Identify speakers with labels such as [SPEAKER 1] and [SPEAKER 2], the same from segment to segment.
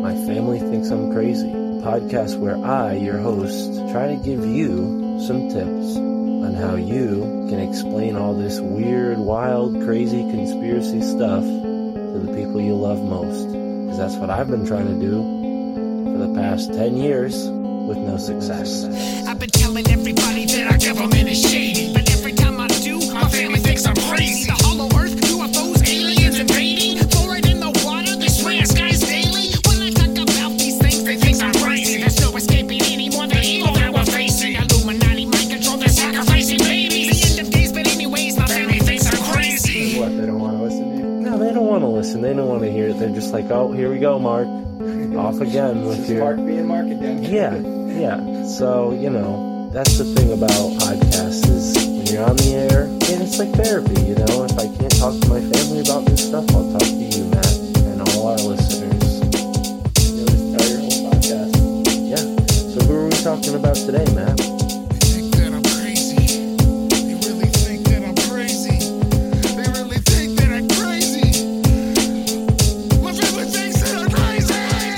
[SPEAKER 1] My Family Thinks I'm Crazy, a podcast where I, your host, try to give you some tips on how you can explain all this weird, wild, crazy conspiracy stuff to the people you love most. Because that's what I've been trying to do for the past 10 years with no success.
[SPEAKER 2] I've been telling everybody that our government is shady, but every time I do, my family thinks I'm crazy. The hollow earth, UFOs, aliens invading, fluoride in the water, they swear skies daily. When I talk about these things, they think I'm crazy. There's no escaping anymore the evil that we're facing. Illuminati mind control, they're sacrificing babies. The end of days, but anyways, my family thinks I'm crazy.
[SPEAKER 3] What, they don't want to listen to you?
[SPEAKER 1] No, they don't want to listen. They don't want to hear it. They're just like, oh, here we go, Mark. Off again with your...
[SPEAKER 3] Mark being Mark again.
[SPEAKER 1] Yeah. So, that's the thing about podcasts is when you're on the air, and it's like therapy, If I can't talk to my family about this stuff, I'll talk to you, Matt, and all our listeners.
[SPEAKER 3] You'll just tell your whole podcast.
[SPEAKER 1] Yeah. So who are we talking about today, Matt?
[SPEAKER 2] They think that I'm crazy. They really think that I'm crazy. They really think that I'm crazy. My family thinks that I'm crazy.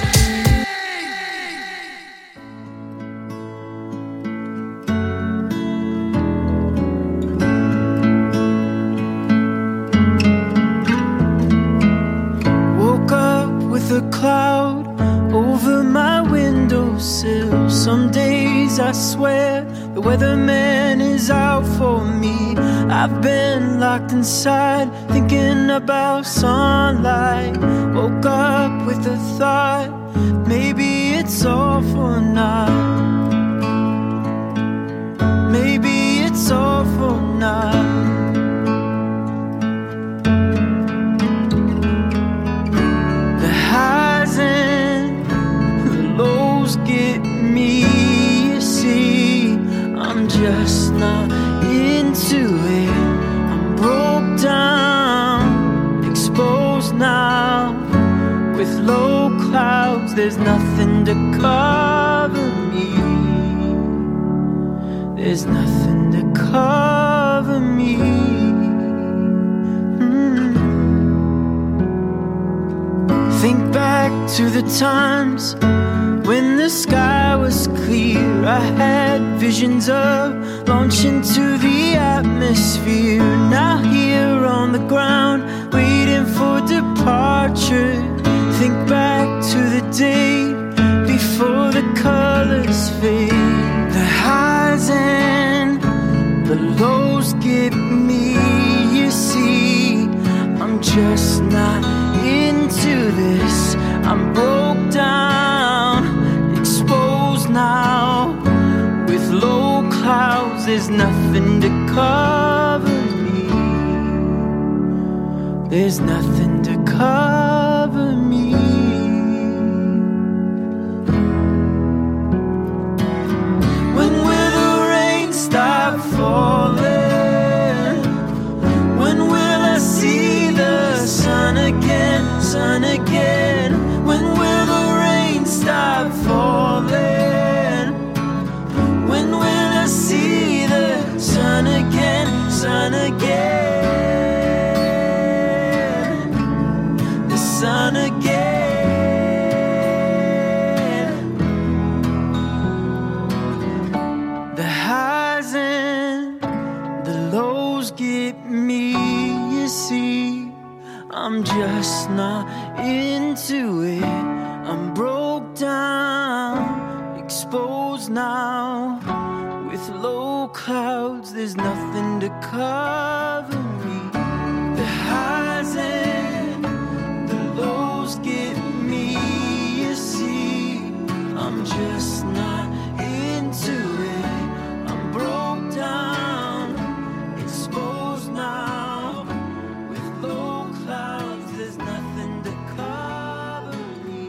[SPEAKER 4] Woke up with a cloud over my windowsill. Some days I swear the weatherman is out for me. I've been locked inside thinking about sunlight. Woke up with a thought, maybe it's all for naught. Maybe it's all for naught. The highs and the lows get me, you see. I'm just not into it. I'm broke down, exposed now. With low clouds, there's nothing to cover me. There's nothing to cover me. Think back to the times when the sky was clear. I had visions of launching to the atmosphere. Now here on the ground, waiting for departure. Think back to the day before the colors fade. The highs and the lows get me, you see. I'm just not into this. I'm broke down, exposed now. With low clouds, there's nothing to cover me. There's nothing to cover me. When will the rain stop falling? When will I see the sun again? Sun again. When will the rain stop falling? When will I see the sun again? Sun again. The sun again. The highs and the lows get me, you see. I'm just not into it. I'm broke down, exposed now. With low clouds, there's nothing to cover me. The highs and the lows get me, you see. I'm just not into it. I'm broke down, exposed now. With low clouds, there's nothing to cover me.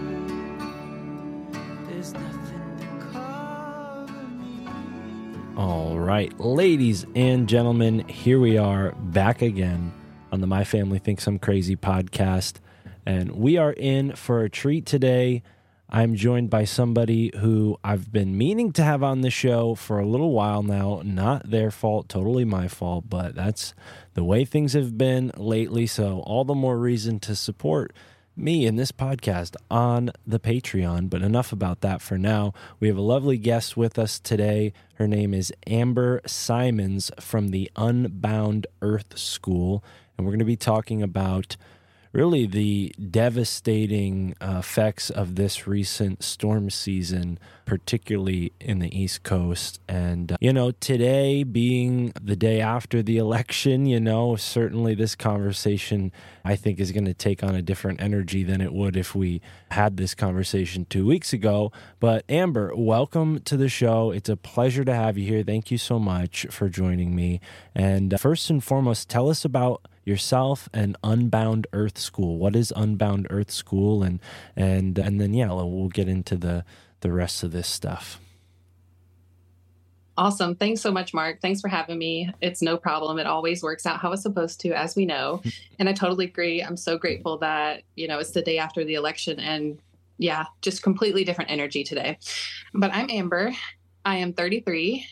[SPEAKER 4] There's nothing to cover me.
[SPEAKER 1] All right, ladies and gentlemen, here we are back again on the My Family Thinks I'm Crazy podcast. And we are in for a treat today. I'm joined by somebody who I've been meaning to have on the show for a little while now. Not their fault, totally my fault, but that's the way things have been lately. So all the more reason to support me in this podcast on the Patreon. But enough about that for now. We have a lovely guest with us today. Her name is Amber Simons from the Unbound Earth School, and we're going to be talking about really the devastating effects of this recent storm season, particularly in the East Coast. And, today being the day after the election, certainly this conversation, I think, is going to take on a different energy than it would if we had this conversation 2 weeks ago. But Amber, welcome to the show. It's a pleasure to have you here. Thank you so much for joining me. And first and foremost, tell us about yourself and Unbound Earth School. What is Unbound Earth School? And then, we'll get into the rest of this stuff.
[SPEAKER 5] Awesome. Thanks so much, Mark. Thanks for having me. It's no problem. It always works out how it's supposed to, as we know. And I totally agree. I'm so grateful that, it's the day after the election and just completely different energy today. But I'm Amber. I am 33.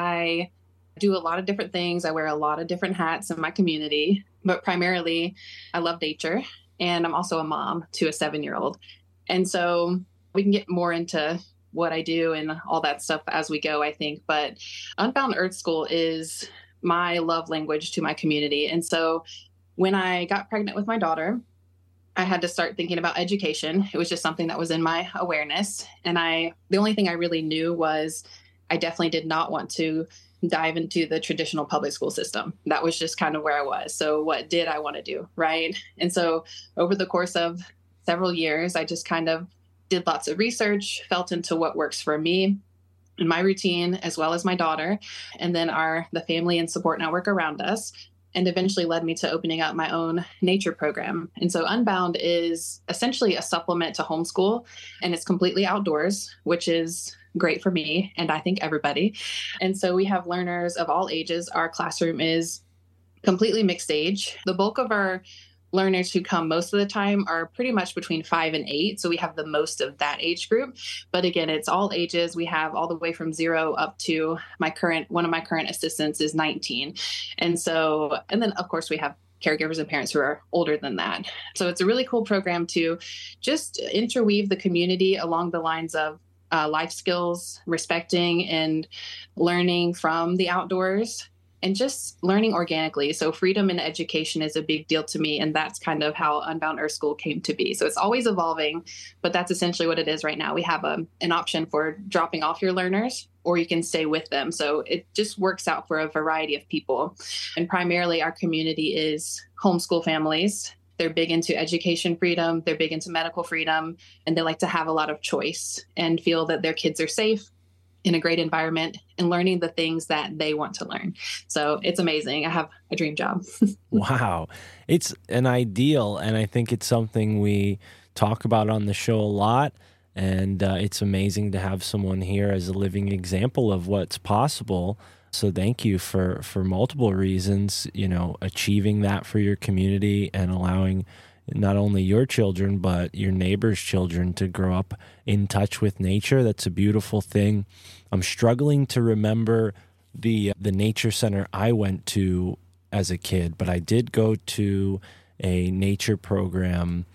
[SPEAKER 5] I do a lot of different things. I wear a lot of different hats in my community, but primarily I love nature. And I'm also a mom to a 7-year-old. And so we can get more into what I do and all that stuff as we go, I think. But Unbound Earth School is my love language to my community. And so when I got pregnant with my daughter, I had to start thinking about education. It was just something that was in my awareness. And the only thing I really knew was I definitely did not want to dive into the traditional public school system. That was just kind of where I was. So what did I want to do? Right. And so over the course of several years, I just kind of did lots of research, felt into what works for me and my routine, as well as my daughter, and then the family and support network around us, and eventually led me to opening up my own nature program. And so Unbound is essentially a supplement to homeschool, and it's completely outdoors, which is great for me and I think everybody. And so we have learners of all ages. Our classroom is completely mixed age. The bulk of our learners who come most of the time are pretty much between 5 and 8. So we have the most of that age group. But again, it's all ages. We have all the way from 0 up to one of my current assistants is 19. And then of course we have caregivers and parents who are older than that. So it's a really cool program to just interweave the community along the lines of life skills, respecting and learning from the outdoors, and just learning organically. So freedom in education is a big deal to me. And that's kind of how Unbound Earth School came to be. So it's always evolving, but that's essentially what it is right now. We have an option for dropping off your learners, or you can stay with them. So it just works out for a variety of people. And primarily our community is homeschool families. They're big into education freedom. They're big into medical freedom, and they like to have a lot of choice and feel that their kids are safe in a great environment and learning the things that they want to learn. So it's amazing. I have a dream job.
[SPEAKER 1] Wow. It's an ideal, and I think it's something we talk about on the show a lot. And it's amazing to have someone here as a living example of what's possible. So thank you for multiple reasons, achieving that for your community and allowing not only your children, but your neighbors' children to grow up in touch with nature. That's a beautiful thing. I'm struggling to remember the nature center I went to as a kid, but I did go to a nature program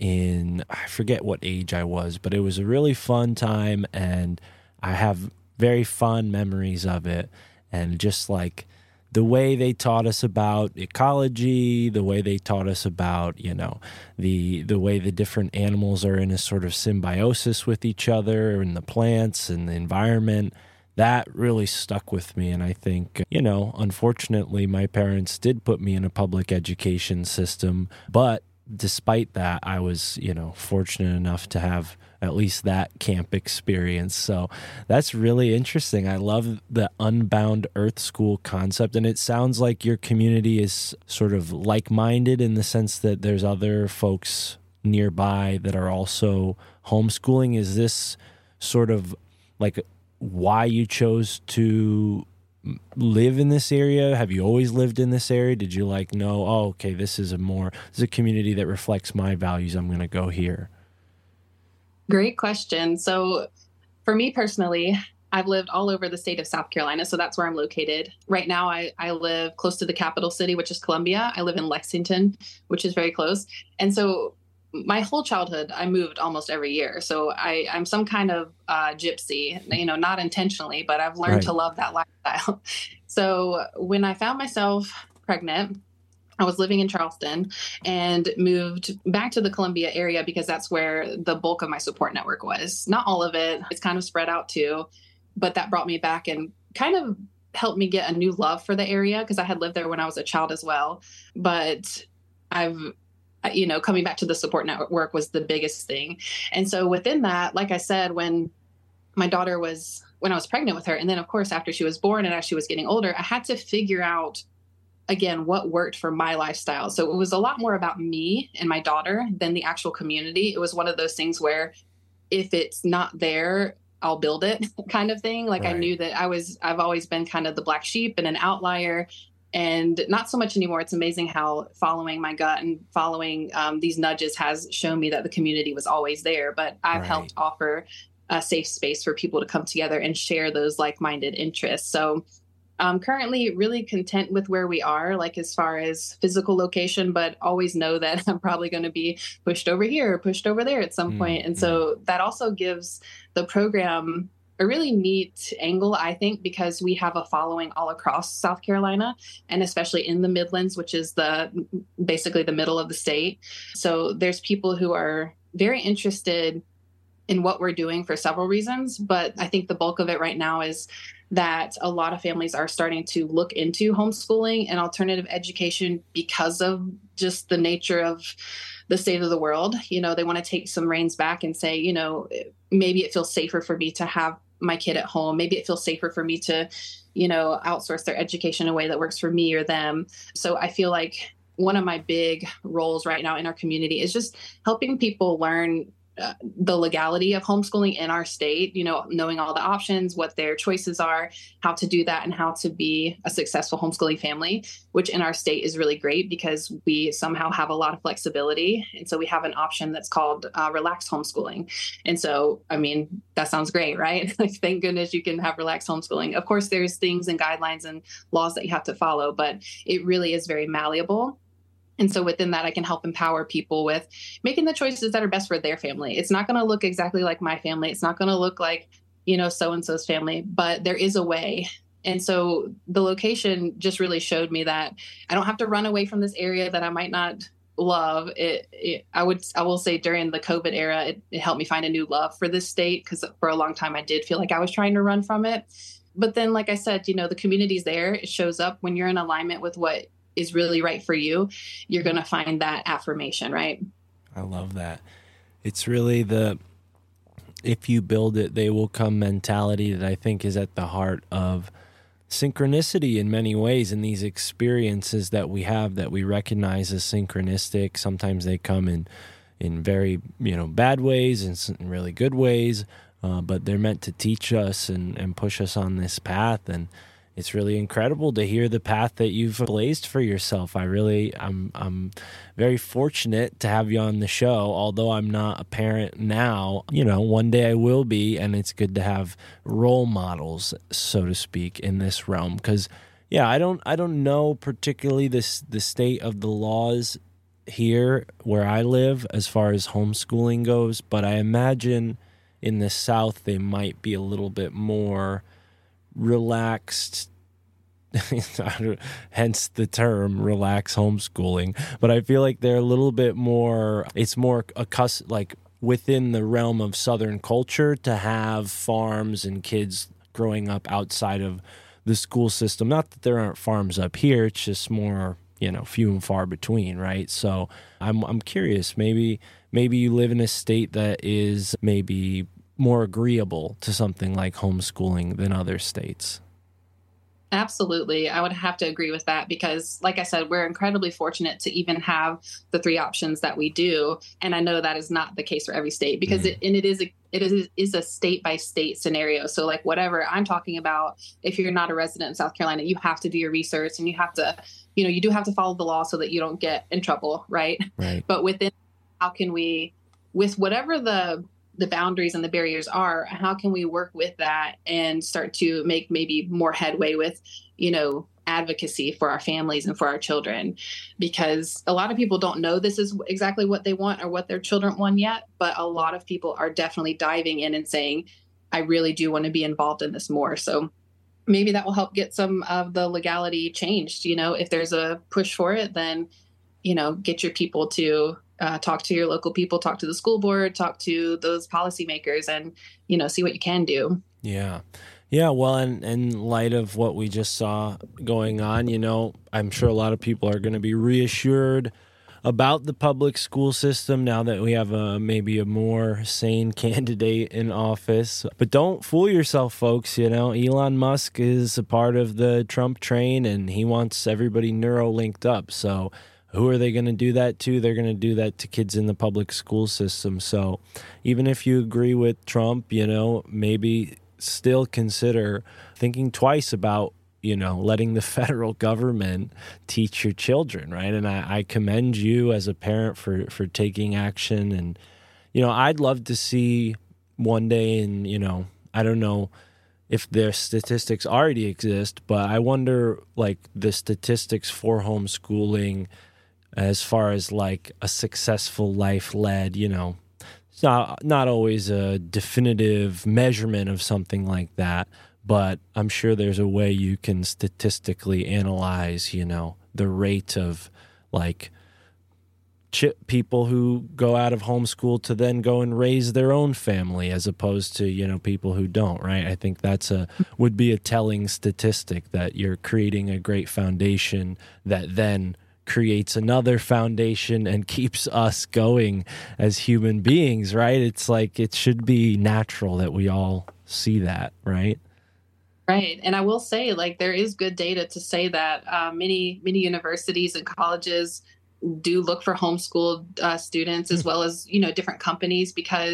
[SPEAKER 1] I forget what age I was, but it was a really fun time, and I have very fond memories of it. And just like the way they taught us about ecology, the way they taught us about, the way the different animals are in a sort of symbiosis with each other, and the plants and the environment, that really stuck with me. And I think, unfortunately, my parents did put me in a public education system, but despite that, I was, fortunate enough to have at least that camp experience. So that's really interesting. I love the Unbound Earth School concept. And it sounds like your community is sort of like-minded in the sense that there's other folks nearby that are also homeschooling. Is this sort of like why you chose to live in this area? Have you always lived in this area? Did you okay, this is a community that reflects my values, I'm going to go here?
[SPEAKER 5] Great question. So for me personally, I've lived all over the state of South Carolina. So that's where I'm located. Right now, I live close to the capital city, which is Columbia. I live in Lexington, which is very close. And so my whole childhood, I moved almost every year. So I'm some kind of gypsy, not intentionally, but I've learned to love that lifestyle. So when I found myself pregnant, I was living in Charleston and moved back to the Columbia area because that's where the bulk of my support network was. Not all of it. It's kind of spread out too, but that brought me back and kind of helped me get a new love for the area because I had lived there when I was a child as well. But coming back to the support network was the biggest thing. And so within that, like I said, when I was pregnant with her, and then of course, after she was born and as she was getting older, I had to figure out again, what worked for my lifestyle. So it was a lot more about me and my daughter than the actual community. It was one of those things where if it's not there, I'll build it kind of thing. Like I knew that I've always been kind of the black sheep and an outlier, and not so much anymore. It's amazing how following my gut and following these nudges has shown me that the community was always there, but I've helped offer a safe space for people to come together and share those like-minded interests. So I'm currently really content with where we are, like as far as physical location, but always know that I'm probably going to be pushed over here or pushed over there at some point. And so that also gives the program a really neat angle, I think, because we have a following all across South Carolina and especially in the Midlands, which is basically the middle of the state. So there's people who are very interested in what we're doing for several reasons. But I think the bulk of it right now is that a lot of families are starting to look into homeschooling and alternative education because of just the nature of the state of the world. They want to take some reins back and say, maybe it feels safer for me to have my kid at home. Maybe it feels safer for me to, outsource their education in a way that works for me or them. So I feel like one of my big roles right now in our community is just helping people learn the legality of homeschooling in our state, knowing all the options, what their choices are, how to do that, and how to be a successful homeschooling family, which in our state is really great because we somehow have a lot of flexibility. And so we have an option that's called relaxed homeschooling. And so, that sounds great, right? Like, thank goodness you can have relaxed homeschooling. Of course, there's things and guidelines and laws that you have to follow, but it really is very malleable. And so within that, I can help empower people with making the choices that are best for their family. It's not going to look exactly like my family. It's not going to look like, so-and-so's family, but there is a way. And so the location just really showed me that I don't have to run away from this area that I might not love. I will say during the COVID era, it helped me find a new love for this state because for a long time I did feel like I was trying to run from it. But then, like I said, the community's there. It shows up when you're in alignment with what is really right for you. You're going to find that affirmation, right?
[SPEAKER 1] I love that. It's really if you build it, they will come mentality that I think is at the heart of synchronicity in many ways. And these experiences that we have that we recognize as synchronistic, sometimes they come in very, bad ways and in really good ways, but they're meant to teach us and push us on this path. And it's really incredible to hear the path that you've blazed for yourself. I'm very fortunate to have you on the show, although I'm not a parent now. One day I will be, and it's good to have role models, so to speak, in this realm. Because, I don't know particularly the state of the laws here where I live as far as homeschooling goes, but I imagine in the South they might be a little bit more relaxed, hence the term relaxed homeschooling. But I feel like they're a little bit more, it's more like within the realm of Southern culture to have farms and kids growing up outside of the school system. Not that there aren't farms up here, it's just more, few and far between, right? So I'm curious, maybe you live in a state that is maybe more agreeable to something like homeschooling than other states.
[SPEAKER 5] Absolutely. I would have to agree with that because, like I said, we're incredibly fortunate to even have the three options that we do. And I know that is not the case for every state because it is a state by state scenario. So like whatever I'm talking about, if you're not a resident in South Carolina, you have to do your research and you have to, you do have to follow the law so that you don't get in trouble. Right. But within, how can we, with whatever the boundaries and the barriers are, how can we work with that and start to make maybe more headway with, advocacy for our families and for our children, because a lot of people don't know this is exactly what they want or what their children want yet. But a lot of people are definitely diving in and saying, I really do want to be involved in this more. So maybe that will help get some of the legality changed. If there's a push for it, then, get your people to talk to your local people, talk to the school board, talk to those policymakers, and, see what you can do.
[SPEAKER 1] Yeah. Yeah, well, and in light of what we just saw going on, I'm sure a lot of people are going to be reassured about the public school system now that we have maybe a more sane candidate in office. But don't fool yourself, folks. Elon Musk is a part of the Trump train, and he wants everybody neuro-linked up. So who are they going to do that to? They're going to do that to kids in the public school system. So even if you agree with Trump, maybe still consider thinking twice about, letting the federal government teach your children, right? And I commend you as a parent for taking action. And, I'd love to see one day, and, I don't know if their statistics already exist, but I wonder, like, the statistics for homeschooling as far as, like, a successful life led, it's not always a definitive measurement of something like that, but I'm sure there's a way you can statistically analyze, the rate of, like, people who go out of homeschool to then go and raise their own family as opposed to, people who don't, right? I think would be a telling statistic that you're creating a great foundation that then creates another foundation and keeps us going as human beings, right? It's like it should be natural that we all see that, right?
[SPEAKER 5] Right. And I will say, like, there is good data to say that many universities and colleges do look for homeschooled students, as well as, different companies,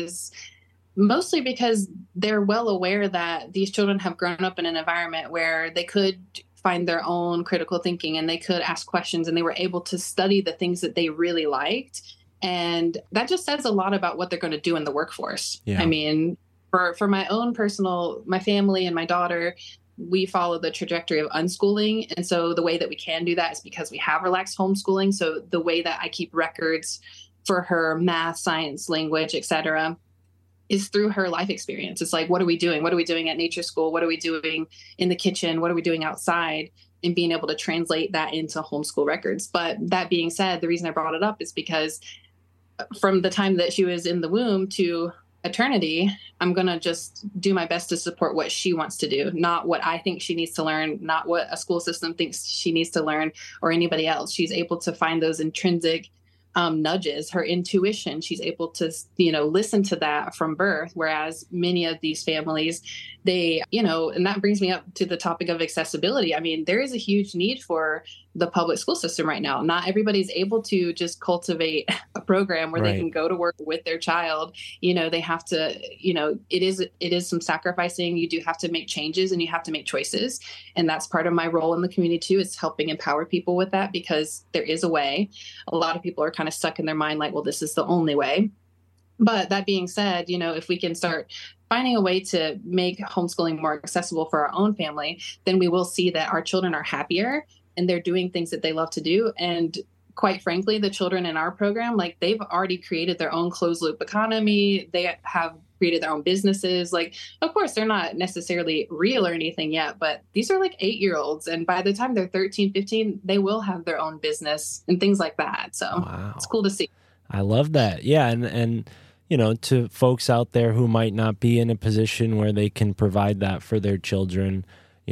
[SPEAKER 5] mostly because they're well aware that these children have grown up in an environment where they could find their own critical thinking and they could ask questions, and they were able to study the things that they really liked. And that just says a lot about what they're going to do in the workforce. Yeah. I mean, for my own my family and my daughter, we follow the trajectory of unschooling. And so the way that we can do that is because we have relaxed homeschooling. So the way that I keep records for her math, science, language, etc., is through her life experience. It's like, what are we doing? What are we doing at nature school? What are we doing in the kitchen? What are we doing outside? And being able to translate that into homeschool records. But that being said, the reason I brought it up is because from the time that she was in the womb to eternity, I'm going to just do my best to support what she wants to do, not what I think she needs to learn, not what a school system thinks she needs to learn, or anybody else. She's able to find those intrinsic nudges, her intuition. She's able to, listen to that from birth. Whereas many of these families, they, and that brings me up to the topic of accessibility. I mean, there is a huge need for the public school system right now. Not everybody's able to just cultivate a program where they can go to work with their child. They have to, it is some sacrificing. You do have to make changes and you have to make choices. And that's part of my role in the community too, is helping empower people with that, because there is a way. A lot of people are kind of stuck in their mind like, well, this is the only way. But that being said, if we can start finding a way to make homeschooling more accessible for our own family, then we will see that our children are happier and they're doing things that they love to do. And quite frankly, the children in our program, like, they've already created their own closed loop economy. They have created their own businesses. Like, of course, they're not necessarily real or anything yet, but these are like 8-year-olds. And by the time they're 13, 15, they will have their own business and things like that. So wow. It's cool to see.
[SPEAKER 1] I love that. Yeah. And to folks out there who might not be in a position where they can provide that for their children,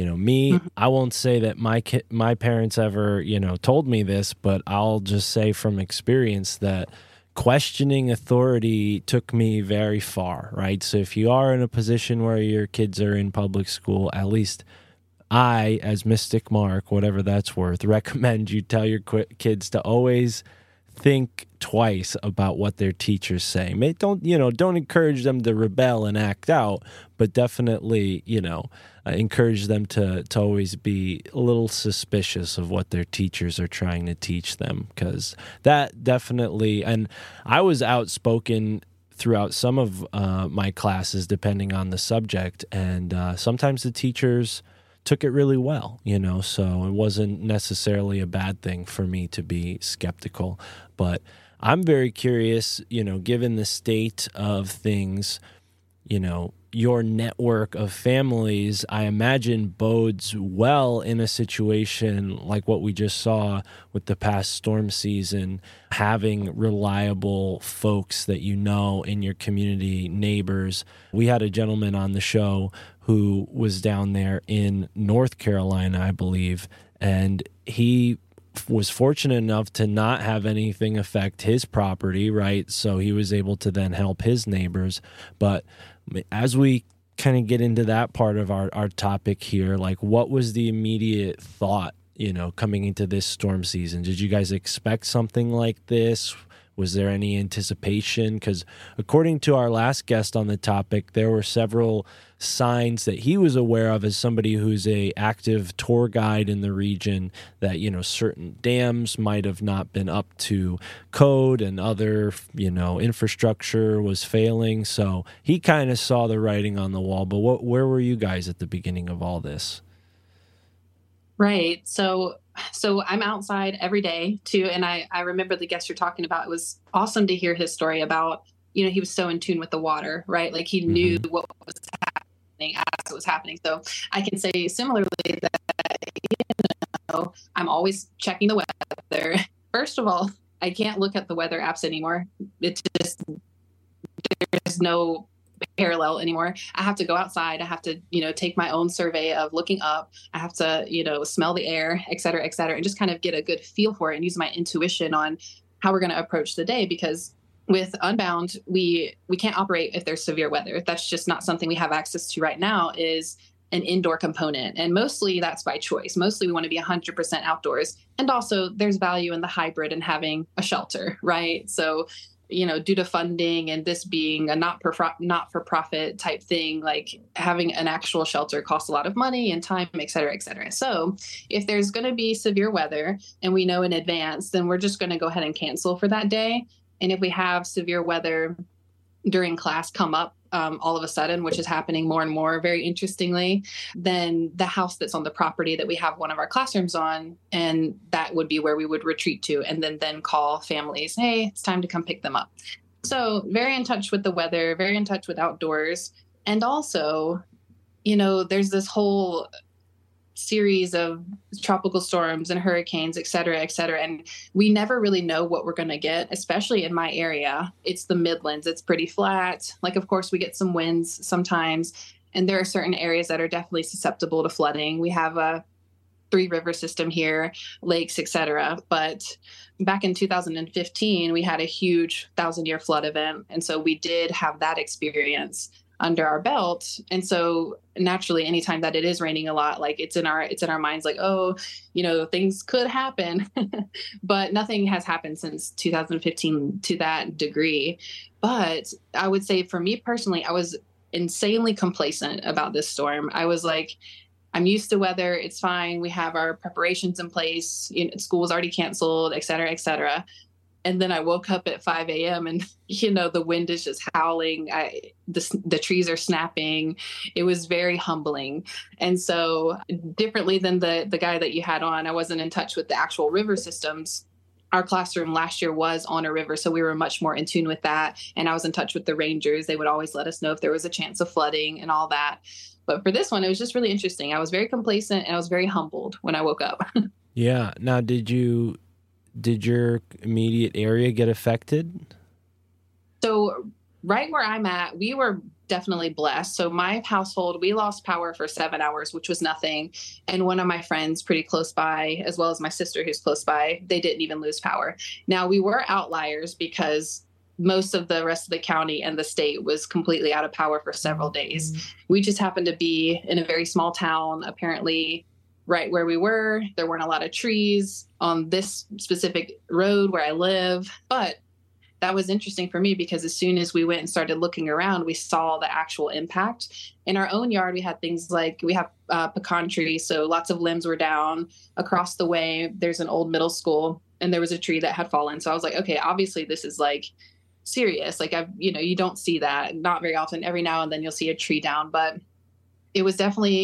[SPEAKER 1] I won't say that my parents ever, told me this, but I'll just say from experience that questioning authority took me very far, right? So if you are in a position where your kids are in public school, at least I, as Mystic Mark, whatever that's worth, recommend you tell your kids to always think twice about what their teachers say. Don't encourage them to rebel and act out, but definitely, encourage them to always be a little suspicious of what their teachers are trying to teach them, because that definitely, and I was outspoken throughout some of my classes, depending on the subject, and sometimes the teachers took it really well, so it wasn't necessarily a bad thing for me to be skeptical. But I'm very curious, given the state of things, your network of families, I imagine, bodes well in a situation like what we just saw with the past storm season, having reliable folks that in your community, neighbors. We had a gentleman on the show who was down there in North Carolina, I believe, and he was fortunate enough to not have anything affect his property, right? So he was able to then help his neighbors. But as we kind of get into that part of our topic here, like, what was the immediate thought, coming into this storm season? Did you guys expect something like this? Was there any anticipation? Because according to our last guest on the topic, there were several signs that he was aware of as somebody who's a active tour guide in the region that, certain dams might have not been up to code and other, infrastructure was failing. So he kind of saw the writing on the wall. But where were you guys at the beginning of all this?
[SPEAKER 5] Right. So I'm outside every day too. And I remember the guest you're talking about. It was awesome to hear his story about, he was so in tune with the water, right? Like he knew what was happening as it was happening. So I can say similarly that, I'm always checking the weather. First of all, I can't look at the weather apps anymore. It's just, there's no parallel anymore. I have to go outside. I have to, take my own survey of looking up. I have to, smell the air, et cetera, and just kind of get a good feel for it and use my intuition on how we're going to approach the day. Because with Unbound, we can't operate if there's severe weather. That's just not something we have access to right now, is an indoor component. And mostly that's by choice. Mostly we want to be 100% outdoors. And also there's value in the hybrid and having a shelter, right? So due to funding and this being a not-for-profit type thing, like having an actual shelter costs a lot of money and time, et cetera, et cetera. So if there's going to be severe weather and we know in advance, then we're just going to go ahead and cancel for that day. And if we have severe weather during class come up all of a sudden, which is happening more and more, very interestingly, then the house that's on the property that we have one of our classrooms on, and that would be where we would retreat to, and then call families, hey, it's time to come pick them up. So very in touch with the weather, very in touch with outdoors. And also, there's this whole series of tropical storms and hurricanes, et cetera, et cetera. And we never really know what we're going to get, especially in my area. It's the Midlands. It's pretty flat. Like, of course, we get some winds sometimes. And there are certain areas that are definitely susceptible to flooding. We have a 3-river system here, lakes, et cetera. But back in 2015, we had a huge 1,000-year flood event. And so we did have that experience under our belt. And so naturally, anytime that it is raining a lot, like it's in our minds, like, oh, things could happen, but nothing has happened since 2015 to that degree. But I would say for me personally, I was insanely complacent about this storm. I was like, I'm used to weather. It's fine. We have our preparations in place. School was already canceled, et cetera, et cetera. And then I woke up at 5 a.m. and, the wind is just howling. The trees are snapping. It was very humbling. And so differently than the guy that you had on, I wasn't in touch with the actual river systems. Our classroom last year was on a river, so we were much more in tune with that. And I was in touch with the rangers. They would always let us know if there was a chance of flooding and all that. But for this one, it was just really interesting. I was very complacent and I was very humbled when I woke up.
[SPEAKER 1] Yeah. Now, did your immediate area get affected? So
[SPEAKER 5] right where I'm at, we were definitely blessed. So my household, we lost power for 7 hours, which was nothing. And one of my friends pretty close by, as well as my sister who's close by, they didn't even lose power. Now, we were outliers because most of the rest of the county and the state was completely out of power for several days. We just happened to be in a very small town, apparently right where we were. There weren't a lot of trees on this specific road where I live, but that was interesting for me because as soon as we went and started looking around, we saw the actual impact. In our own yard, we had things like, we have pecan trees, so lots of limbs were down. Across the way, there's an old middle school, and there was a tree that had fallen. So I was like, okay, obviously this is like serious. Like you don't see that, not very often. Every now and then you'll see a tree down, but it was definitely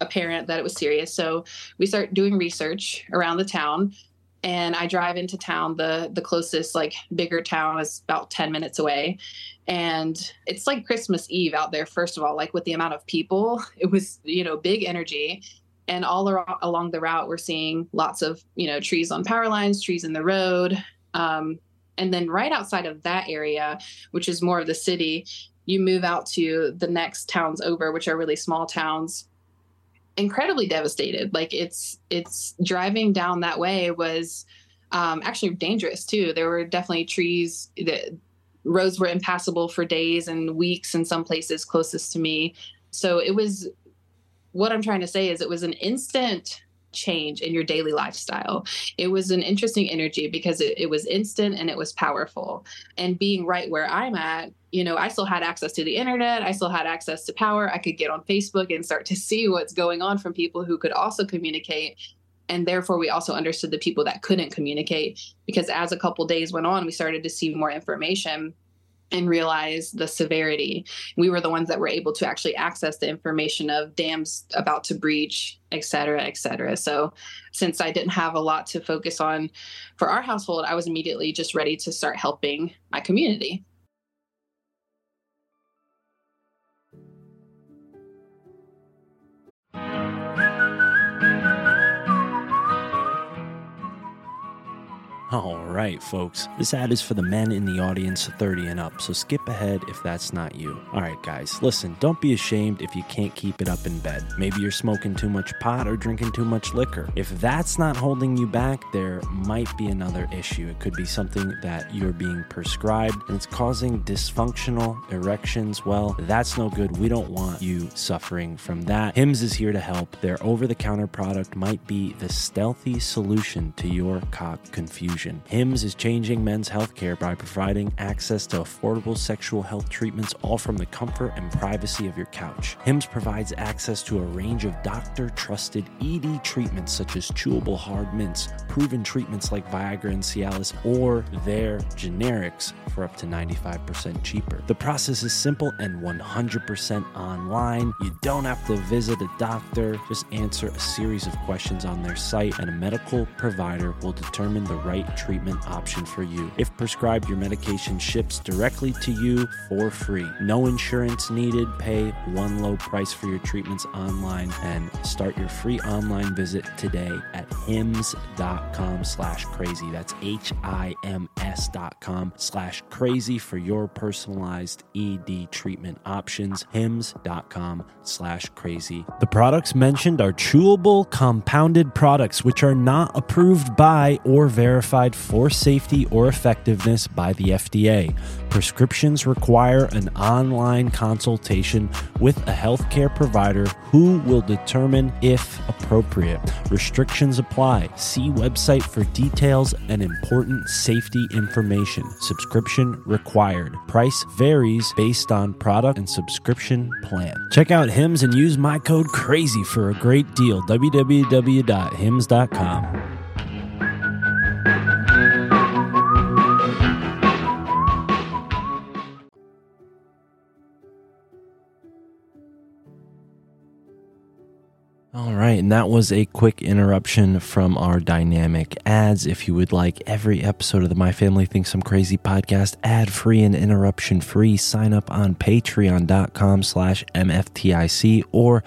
[SPEAKER 5] apparent that it was serious. So we start doing research around the town, and I drive into town. The closest like bigger town is about 10 minutes away. And it's like Christmas Eve out there. First of all, like with the amount of people, it was, big energy. And all along the route, we're seeing lots of, trees on power lines, trees in the road. And then right outside of that area, which is more of the city, you move out to the next towns over, which are really small towns, incredibly devastated. Like it's driving down that way was actually dangerous too. There were definitely trees. The roads were impassable for days and weeks in some places closest to me. So it was, what I'm trying to say is it was an instant change in your daily lifestyle. It was an interesting energy because it was instant and it was powerful. And being right where I'm at, I still had access to the internet. I still had access to power. I could get on Facebook and start to see what's going on from people who could also communicate. And therefore, we also understood the people that couldn't communicate, because as a couple days went on, we started to see more information and realize the severity. We were the ones that were able to actually access the information of dams about to breach, et cetera, et cetera. So since I didn't have a lot to focus on for our household, I was immediately just ready to start helping my community.
[SPEAKER 1] All right, folks. This ad is for the men in the audience 30 and up, so skip ahead if that's not you. All right, guys, listen, don't be ashamed if you can't keep it up in bed. Maybe you're smoking too much pot or drinking too much liquor. If that's not holding you back, there might be another issue. It could be something that you're being prescribed and it's causing dysfunctional erections. Well, that's no good. We don't want you suffering from that. Hims is here to help. Their over-the-counter product might be the stealthy solution to your cock confusion. Hims is changing men's healthcare by providing access to affordable sexual health treatments, all from the comfort and privacy of your couch. Hims provides access to a range of doctor-trusted ED treatments such as chewable hard mints, proven treatments like Viagra and Cialis, or their generics for up to 95% cheaper. The process is simple and 100% online. You don't have to visit a doctor. Just answer a series of questions on their site, and a medical provider will determine the right treatment option for you. If prescribed, your medication ships directly to you for free. No insurance needed. Pay one low price for your treatments online and start your free online visit today at hims.com/crazy. That's HIMS.com/crazy for your personalized ED treatment options. hims.com/crazy. The products mentioned are chewable compounded products which are not approved by or verified for safety or effectiveness by the FDA. Prescriptions require an online consultation with a healthcare provider who will determine if appropriate. Restrictions apply. See website for details and important safety information. Subscription required. Price varies based on product and subscription plan. Check out Hims and use my code CRAZY for a great deal. www.hims.com. All right, and that was a quick interruption from our dynamic ads. If you would like every episode of the My Family Thinks I'm Crazy podcast ad-free and interruption-free, sign up on patreon.com/MFTIC or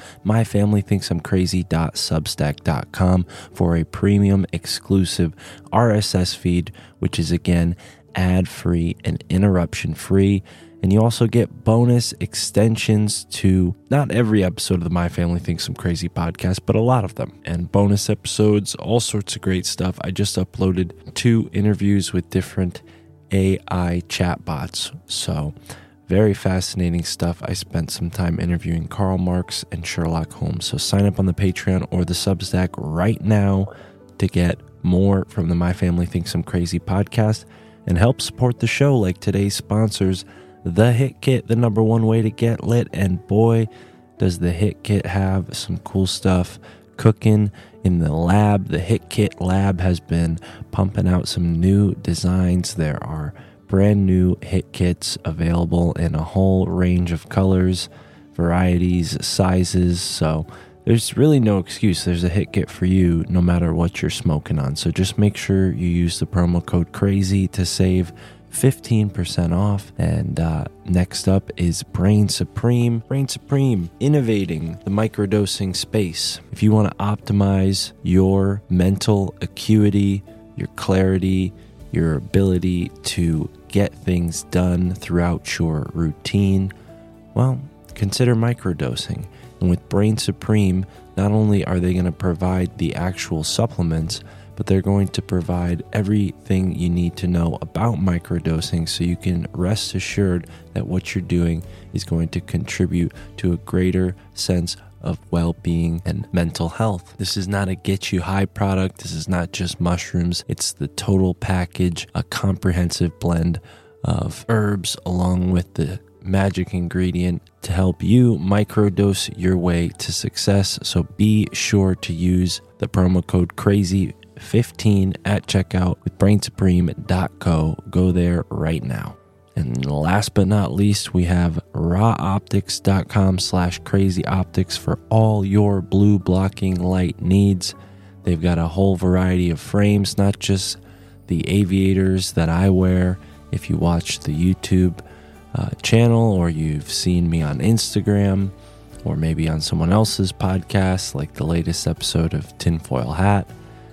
[SPEAKER 1] myfamilythinksimcrazy.substack.com for a premium exclusive RSS feed, which is, again, ad-free and interruption-free. And you also get bonus extensions to not every episode of the My Family Thinks I'm Crazy podcast, but a lot of them. And bonus episodes, all sorts of great stuff. I just uploaded 2 interviews with different AI chatbots. So very fascinating stuff. I spent some time interviewing Karl Marx and Sherlock Holmes. So sign up on the Patreon or the Substack right now to get more from the My Family Thinks I'm Crazy podcast and help support the show like today's sponsors, The Hit Kit, the #1 way to get lit. And boy, does the Hit Kit have some cool stuff cooking in the lab. The Hit Kit lab has been pumping out some new designs. There are brand new Hit Kits available in a whole range of colors, varieties, sizes. So there's really no excuse. There's a hit kit for you no matter what you're smoking on. So just make sure you use the promo code CRAZY to save 15% off. And next up is Brain Supreme. Brain Supreme, innovating the microdosing space. If you want to optimize your mental acuity, your clarity, your ability to get things done throughout your routine, well, consider microdosing. And with Brain Supreme, not only are they going to provide the actual supplements, but they're going to provide everything you need to know about microdosing so you can rest assured that what you're doing is going to contribute to a greater sense of well-being and mental health. This is not a get-you-high product. This is not just mushrooms. It's the total package, a comprehensive blend of herbs along with the magic ingredient to help you microdose your way to success. So be sure to use the promo code CRAZY15 at checkout with brainsupreme.co. Go there right now. And last but not least, we have rawoptics.com/crazyoptics for all your blue blocking light needs. They've got a whole variety of frames, not just the aviators that I wear. If you watch the YouTube channel, or you've seen me on Instagram, or maybe on someone else's podcast, like the latest episode of Tinfoil Hat,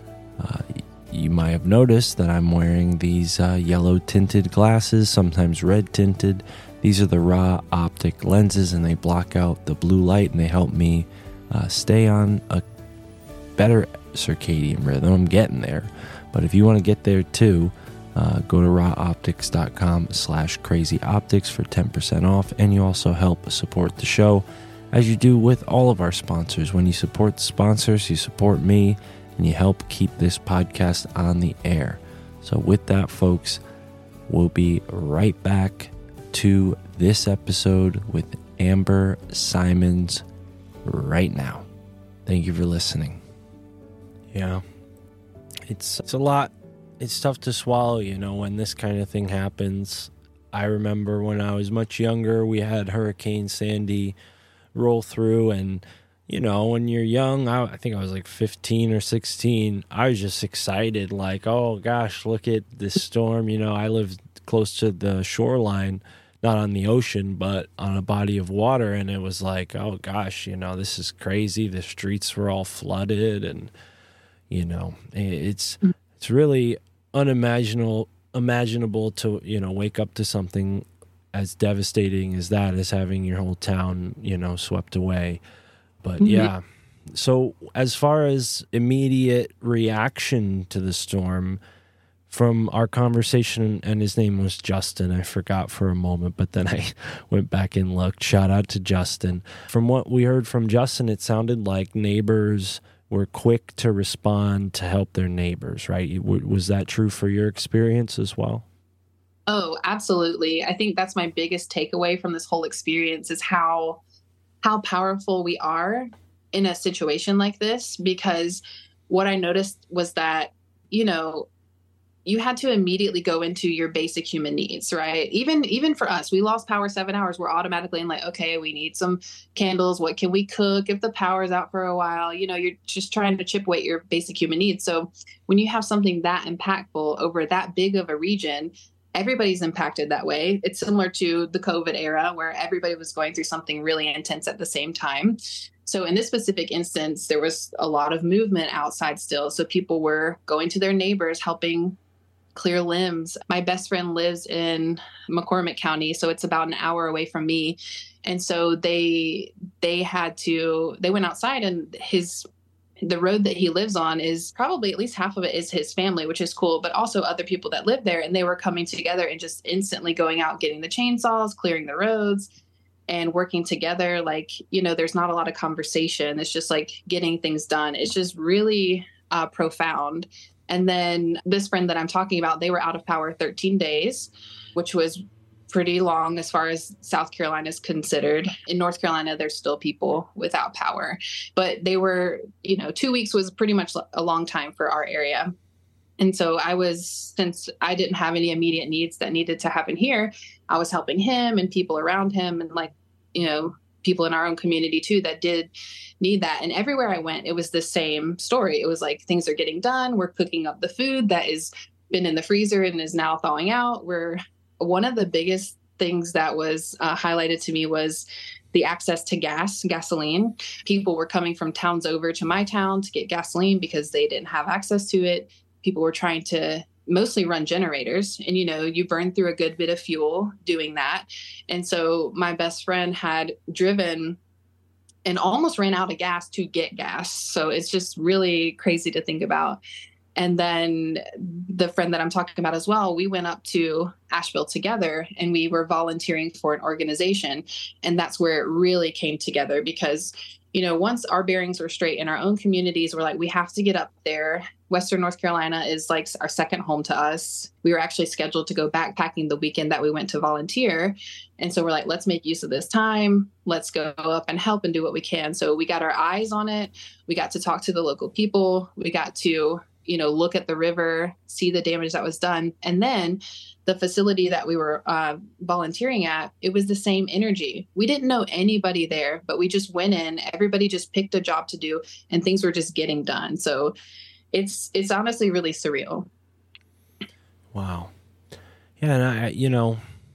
[SPEAKER 1] you might have noticed that I'm wearing these yellow tinted glasses, sometimes red tinted. These are the Raw Optic lenses, and they block out the blue light, and they help me stay on a better circadian rhythm. I'm getting there, but if you want to get there too, go to rawoptics.com/crazyoptics for 10% off, and you also help support the show as you do with all of our sponsors. When you support the sponsors, you support me, and you help keep this podcast on the air. So with that, folks, we'll be right back to this episode with Amber Simons right now. Thank you for listening. Yeah, it's a lot. It's tough to swallow, when this kind of thing happens. I remember when I was much younger, we had Hurricane Sandy roll through, and, when you're young, I think I was like 15 or 16, I was just excited, like, oh gosh, look at this storm. I lived close to the shoreline, not on the ocean, but on a body of water, and it was like, oh gosh, this is crazy. The streets were all flooded, and, it's really unimaginable to wake up to something as devastating as that, as having your whole town swept away. But yeah, so as far as immediate reaction to the storm, from our conversation, and his name was Justin, I forgot for a moment, but then I went back and looked. Shout out to Justin. From what we heard from Justin, it sounded like neighbors were quick to respond to help their neighbors, right? Was that true for your experience as well?
[SPEAKER 5] Oh, absolutely. I think that's my biggest takeaway from this whole experience is how powerful we are in a situation like this. Because what I noticed was that, you had to immediately go into your basic human needs, right? Even for us, we lost power 7 hours. We're automatically in like, okay, we need some candles. What can we cook if the power's out for a while? You're just trying to chip away at your basic human needs. So when you have something that impactful over that big of a region, everybody's impacted that way. It's similar to the COVID era where everybody was going through something really intense at the same time. So in this specific instance, there was a lot of movement outside still. So people were going to their neighbors, helping clear limbs. My best friend lives in McCormick County, so it's about an hour away from me. And so they went outside, and the road that he lives on is probably at least half of it is his family, which is cool, but also other people that live there. And they were coming together and just instantly going out, getting the chainsaws, clearing the roads, and working together. Like, there's not a lot of conversation. It's just like getting things done. It's just really profound. And then this friend that I'm talking about, they were out of power 13 days, which was pretty long as far as South Carolina is considered. In North Carolina, there's still people without power. But they were, 2 weeks was pretty much a long time for our area. And so since I didn't have any immediate needs that needed to happen here, I was helping him and people around him and people in our own community too that did need that. And everywhere I went, it was the same story. It was like, things are getting done. We're cooking up the food that is been in the freezer and is now thawing out. One of the biggest things that was highlighted to me was the access to gasoline. People were coming from towns over to my town to get gasoline because they didn't have access to it. People were trying to mostly run generators, and you burn through a good bit of fuel doing that. And so my best friend had driven and almost ran out of gas to get gas. So it's just really crazy to think about. And then the friend that I'm talking about as well, we went up to Asheville together and we were volunteering for an organization. And that's where it really came together because, once our bearings were straight in our own communities, we're like, we have to get up there. Western North Carolina is like our second home to us. We were actually scheduled to go backpacking the weekend that we went to volunteer. And so we're like, let's make use of this time. Let's go up and help and do what we can. So we got our eyes on it. We got to talk to the local people. We got to look at the river, see the damage that was done. And then the facility that we were volunteering at, it was the same energy. We didn't know anybody there, but we just went in, everybody just picked a job to do and things were just getting done. So it's honestly really surreal.
[SPEAKER 1] Wow. Yeah. And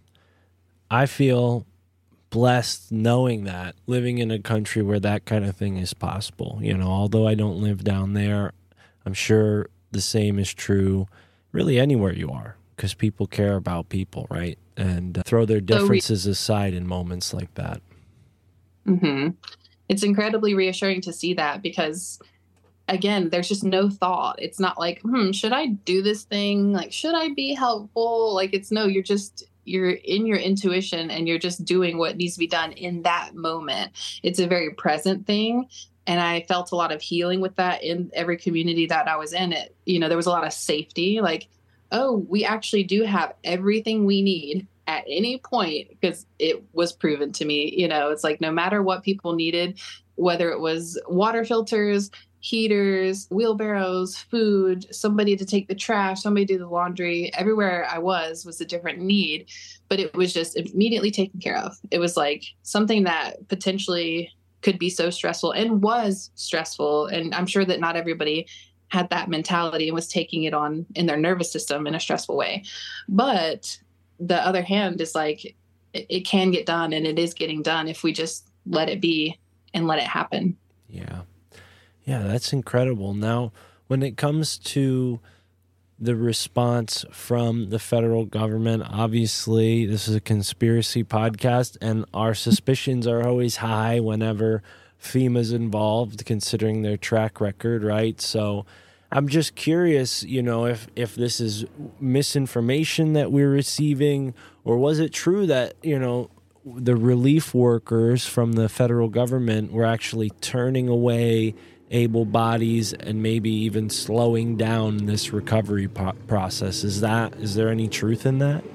[SPEAKER 1] I feel blessed knowing that, living in a country where that kind of thing is possible. Although I don't live down there, I'm sure the same is true really anywhere you are, because people care about people, right? And throw their differences aside in moments like that.
[SPEAKER 5] Mm-hmm. It's incredibly reassuring to see that because, again, there's just no thought. It's not like, should I do this thing? Like, should I be helpful? Like, you're in your intuition and you're just doing what needs to be done in that moment. It's a very present thing. And I felt a lot of healing with that in every community that I was in. There was a lot of safety, like, oh, we actually do have everything we need at any point, because it was proven to me. It's like no matter what people needed, whether it was water filters, heaters, wheelbarrows, food, somebody to take the trash, somebody to do the laundry, everywhere I was a different need, but it was just immediately taken care of. It was like something that potentially could be so stressful and was stressful. And I'm sure that not everybody had that mentality and was taking it on in their nervous system in a stressful way. But the other hand is like, it can get done, and it is getting done if we just let it be and let it happen.
[SPEAKER 1] Yeah. Yeah, that's incredible. Now, when it comes to the response from the federal government, obviously this is a conspiracy podcast, and our suspicions are always high whenever FEMA's involved, considering their track record, right? So I'm just curious, if this is misinformation that we're receiving, or was it true that, the relief workers from the federal government were actually turning away able bodies and maybe even slowing down this recovery process? Is there any truth in that?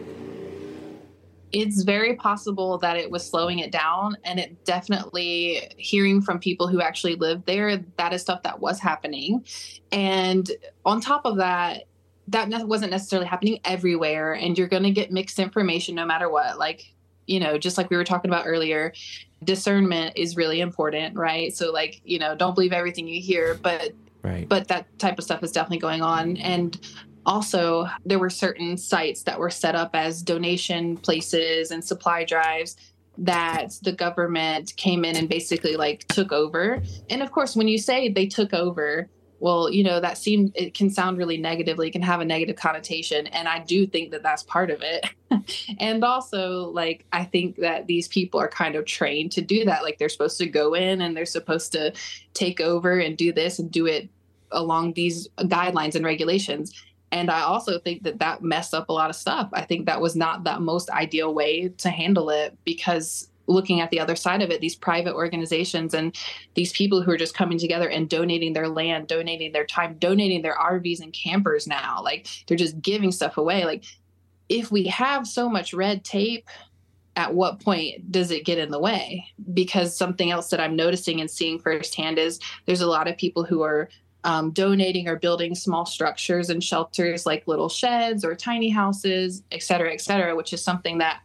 [SPEAKER 5] It's very possible that it was slowing it down, and it definitely, hearing from people who actually lived there, that is stuff that was happening. And on top of that, that wasn't necessarily happening everywhere, and you're going to get mixed information no matter what. Like, just like we were talking about earlier, discernment is really important, right? So like, don't believe everything you hear, but
[SPEAKER 1] right.
[SPEAKER 5] But that type of stuff is definitely going on. And also, there were certain sites that were set up as donation places and supply drives that the government came in and basically like took over. And of course, when you say they took over, well, it can sound really negatively, it can have a negative connotation. And I do think that that's part of it. And also, like, I think that these people are kind of trained to do that. Like, they're supposed to go in and they're supposed to take over and do this and do it along these guidelines and regulations. And I also think that messed up a lot of stuff. I think that was not the most ideal way to handle it, because looking at the other side of it, these private organizations and these people who are just coming together and donating their land, donating their time, donating their RVs and campers now, like they're just giving stuff away. Like, if we have so much red tape, at what point does it get in the way? Because something else that I'm noticing and seeing firsthand is there's a lot of people who are donating or building small structures and shelters, like little sheds or tiny houses, et cetera, which is something that I'm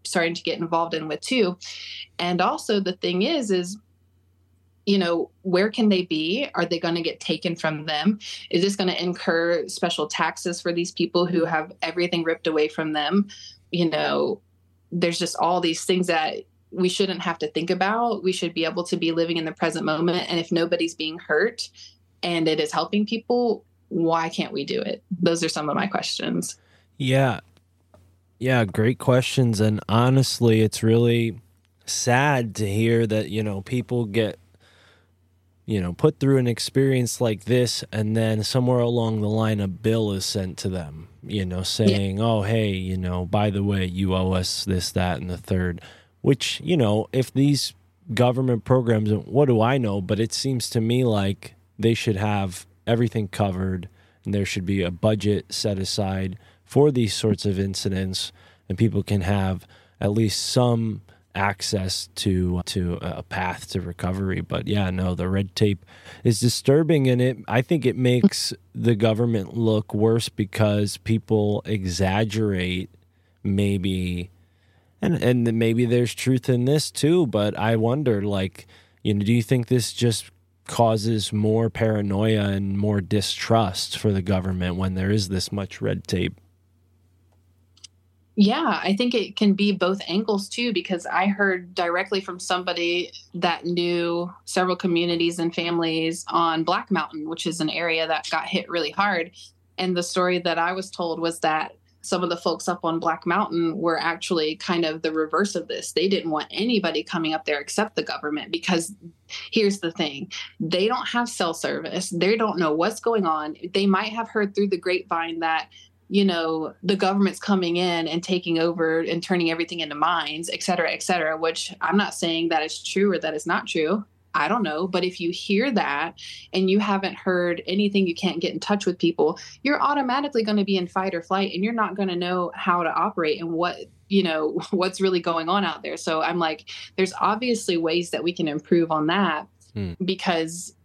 [SPEAKER 5] starting to get involved in with too. And also the thing is, where can they be? Are they going to get taken from them? Is this going to incur special taxes for these people who have everything ripped away from them? There's just all these things that we shouldn't have to think about. We should be able to be living in the present moment. And if nobody's being hurt and it is helping people, why can't we do it? Those are some of my questions.
[SPEAKER 1] Yeah. Yeah, great questions. And honestly, it's really sad to hear that, people get, put through an experience like this, and then somewhere along the line, a bill is sent to them, saying, oh, hey, by the way, you owe us this, that, and the third, which, if these government programs, what do I know? But it seems to me like they should have everything covered, and there should be a budget set aside for these sorts of incidents, and people can have at least some access to a path to recovery. But yeah, no, the red tape is disturbing, and I think it makes the government look worse because people exaggerate maybe, and maybe there's truth in this too, but I wonder, do you think this just causes more paranoia and more distrust for the government when there is this much red tape?
[SPEAKER 5] Yeah, I think it can be both angles too, because I heard directly from somebody that knew several communities and families on Black Mountain, which is an area that got hit really hard. And the story that I was told was that some of the folks up on Black Mountain were actually kind of the reverse of this. They didn't want anybody coming up there except the government, because here's the thing. They don't have cell service. They don't know what's going on. They might have heard through the grapevine that the government's coming in and taking over and turning everything into mines, et cetera, which I'm not saying that is true or that is not true. I don't know. But if you hear that and you haven't heard anything, you can't get in touch with people, you're automatically going to be in fight or flight, and you're not going to know how to operate and what's really going on out there. So I'm like, there's obviously ways that we can improve on that, because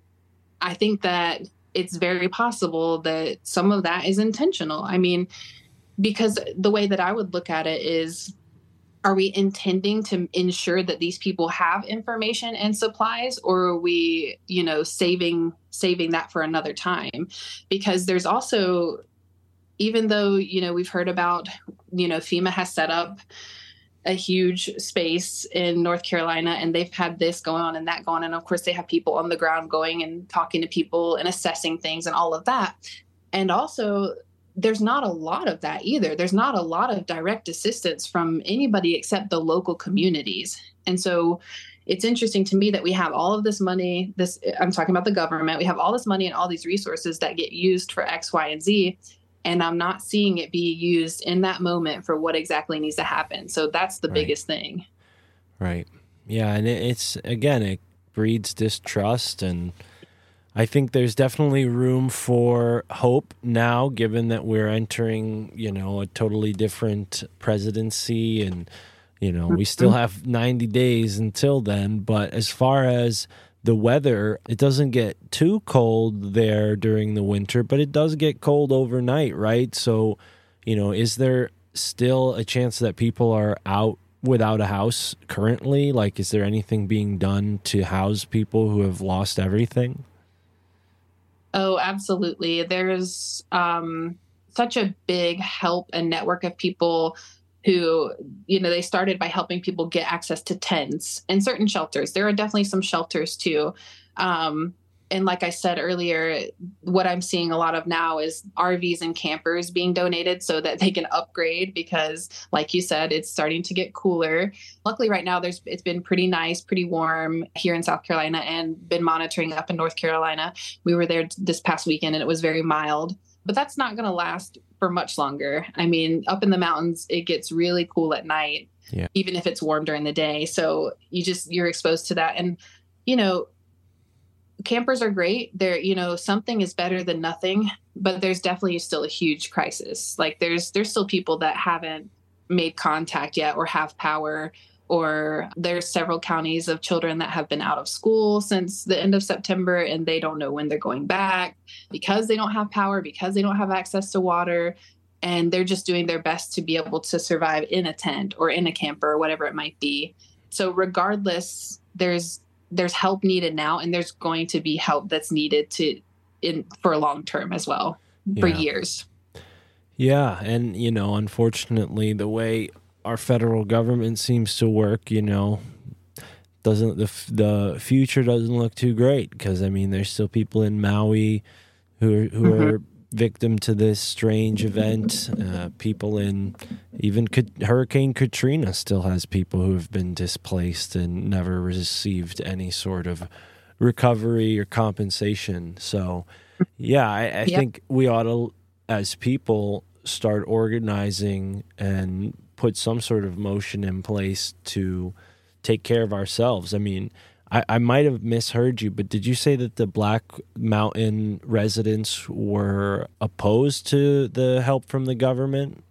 [SPEAKER 5] I think that it's very possible that some of that is intentional. I mean, because the way that I would look at it is, are we intending to ensure that these people have information and supplies, or are we, saving that for another time? Because there's also, even though, we've heard about, FEMA has set up a huge space in North Carolina, and they've had this going on and that going on. And of course, they have people on the ground going and talking to people and assessing things and all of that. And also, there's not a lot of that either. There's not a lot of direct assistance from anybody except the local communities. And so it's interesting to me that we have all of this money, I'm talking about the government, we have all this money and all these resources that get used for X, Y, and Z. And I'm not seeing it be used in that moment for what exactly needs to happen. So that's the biggest thing. Right.
[SPEAKER 1] Yeah. And it breeds distrust. And I think there's definitely room for hope now, given that we're entering, a totally different presidency. And, we still have 90 days until then. But as far as the weather, it doesn't get too cold there during the winter, but it does get cold overnight, right? So, is there still a chance that people are out without a house currently? Is there anything being done to house people who have lost everything?
[SPEAKER 5] Oh, absolutely. There's such a big help and network of people who, they started by helping people get access to tents and certain shelters. There are definitely some shelters too. And like I said earlier, what I'm seeing a lot of now is RVs and campers being donated so that they can upgrade, because like you said, it's starting to get cooler. Luckily right now it's been pretty nice, pretty warm here in South Carolina, and been monitoring up in North Carolina. We were there this past weekend and it was very mild. But that's not going to last for much longer. I mean, up in the mountains, it gets really cool at night, even if it's warm during the day. So you're exposed to that. And, campers are great. They're, something is better than nothing, but there's definitely still a huge crisis. There's still people that haven't made contact yet or have power, or there's several counties of children that have been out of school since the end of September, and they don't know when they're going back because they don't have power, because they don't have access to water. and they're just doing their best to be able to survive in a tent or in a camper or whatever it might be. So regardless, there's help needed now, and there's going to be help that's needed for long term as well, for years.
[SPEAKER 1] Yeah, and unfortunately, the way our federal government seems to work, doesn't the future doesn't look too great, because I mean there's still people in Maui who are victim to this strange event. People in even Hurricane Katrina still has people who have been displaced and never received any sort of recovery or compensation. So I think we ought to, as people, start organizing and put some sort of motion in place to take care of ourselves. I mean, I might have misheard you, but did you say that the Black Mountain residents were opposed to the help from the government?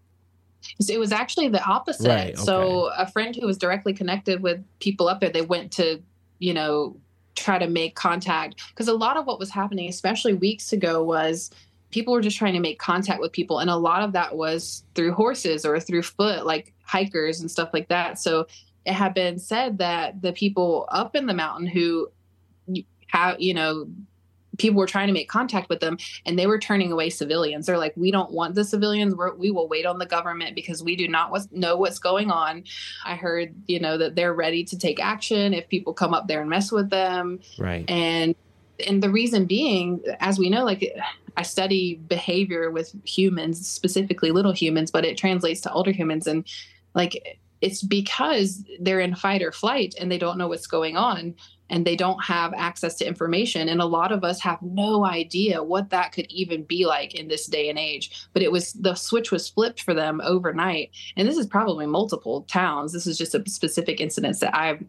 [SPEAKER 5] It was actually the opposite.
[SPEAKER 1] Right, okay.
[SPEAKER 5] So a friend who was directly connected with people up there, they went to, try to make contact, because a lot of what was happening, especially weeks ago, was people were just trying to make contact with people. And a lot of that was through horses or through foot, like hikers and stuff like that. So it had been said that the people up in the mountain who have, people were trying to make contact with them, and they were turning away civilians. They're like, we don't want the civilians. We will wait on the government because we do not know what's going on. I heard, that they're ready to take action if people come up there and mess with them.
[SPEAKER 1] Right.
[SPEAKER 5] And the reason being, as we know, like, I study behavior with humans, specifically little humans, but it translates to older humans. And like, it's because they're in fight or flight and they don't know what's going on, and they don't have access to information. And a lot of us have no idea what that could even be like in this day and age. But the switch was flipped for them overnight. And this is probably multiple towns. This is just a specific incident that I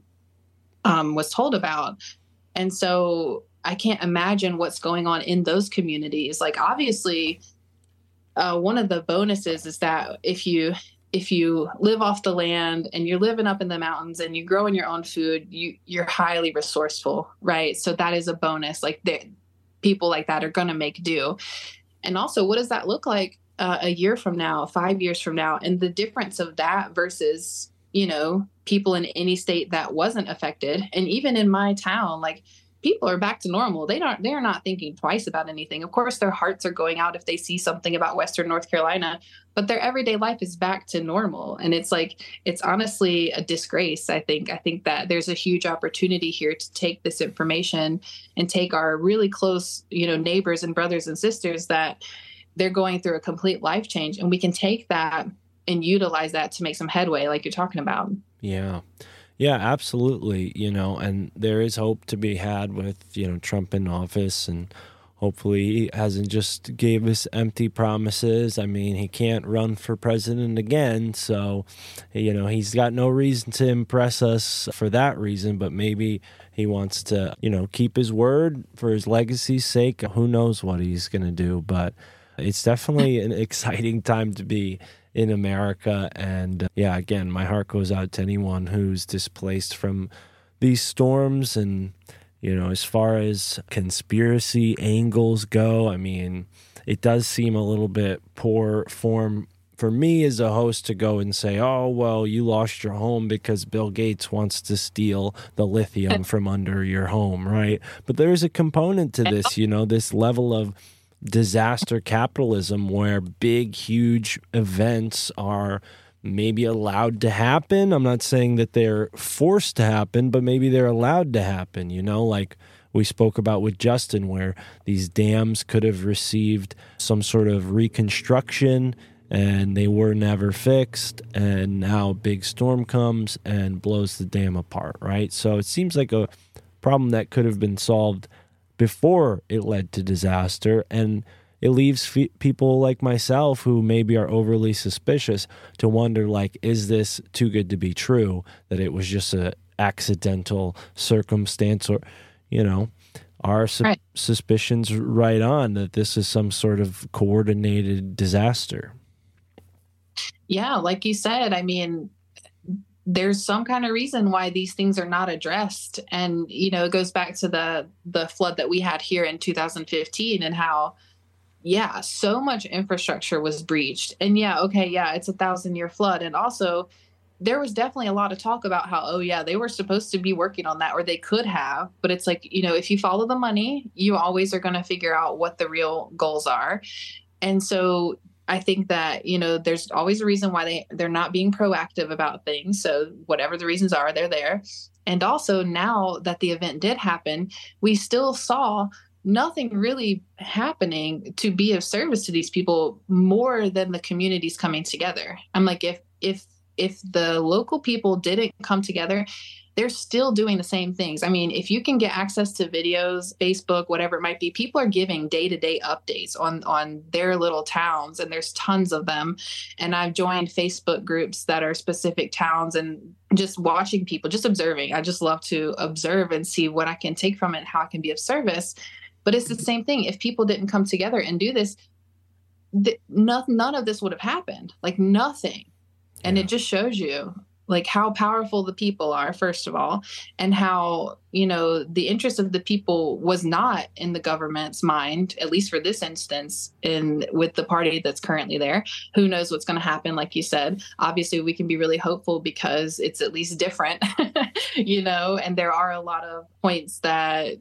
[SPEAKER 5] was told about. And so I can't imagine what's going on in those communities. Like, obviously, one of the bonuses is that if you live off the land and you're living up in the mountains and you're growing your own food, you're highly resourceful, right? So that is a bonus. Like, people like that are going to make do. And also, what does that look like a year from now, 5 years from now? And the difference of that versus, people in any state that wasn't affected. And even in my town, like, people are back to normal. They're not thinking twice about anything. Of course, their hearts are going out if they see something about Western North Carolina, but their everyday life is back to normal. And it's like, it's honestly a disgrace. I think that there's a huge opportunity here to take this information and take our really close, neighbors and brothers and sisters that they're going through a complete life change. And we can take that and utilize that to make some headway, like you're talking about.
[SPEAKER 1] Yeah. Yeah, absolutely. And there is hope to be had with, Trump in office, and hopefully he hasn't just gave us empty promises. I mean, he can't run for president again, so, he's got no reason to impress us for that reason, but maybe he wants to, keep his word for his legacy's sake. Who knows what he's going to do, but it's definitely an exciting time to be in America. And again, my heart goes out to anyone who's displaced from these storms. And, as far as conspiracy angles go, I mean, it does seem a little bit poor form for me as a host to go and say, oh, well, you lost your home because Bill Gates wants to steal the lithium from under your home, right? But there's a component to this, this level of disaster capitalism where big, huge events are maybe allowed to happen. I'm not saying that they're forced to happen, but maybe they're allowed to happen, like we spoke about with Justin, where these dams could have received some sort of reconstruction and they were never fixed, and now a big storm comes and blows the dam apart, right? So it seems like a problem that could have been solved before it led to disaster, and it leaves people like myself who maybe are overly suspicious to wonder, like, is this too good to be true, that it was just an accidental circumstance, or, are suspicions right on that this is some sort of coordinated disaster?
[SPEAKER 5] Yeah, like you said, I mean, there's some kind of reason why these things are not addressed. And, it goes back to the flood that we had here in 2015 and how, yeah, so much infrastructure was breached. And yeah, okay, yeah, it's a 1,000-year flood. And also, there was definitely a lot of talk about how, oh, yeah, they were supposed to be working on that, or they could have. But it's like, if you follow the money, you always are going to figure out what the real goals are. And so I think that, there's always a reason why they're not being proactive about things. So whatever the reasons are, they're there. And also now that the event did happen, we still saw nothing really happening to be of service to these people more than the communities coming together. I'm like, if the local people didn't come together, they're still doing the same things. I mean, if you can get access to videos, Facebook, whatever it might be, people are giving day-to-day updates on their little towns, and there's tons of them. And I've joined Facebook groups that are specific towns, and just watching people, just observing. I just love to observe and see what I can take from it and how I can be of service. But it's the same thing. If people didn't come together and do this, none of this would have happened. Like nothing. And it just shows you like how powerful the people are, first of all, and how, the interest of the people was not in the government's mind, at least for this instance, with the party that's currently there. Who knows what's going to happen? Like you said, obviously we can be really hopeful because it's at least different, and there are a lot of points that,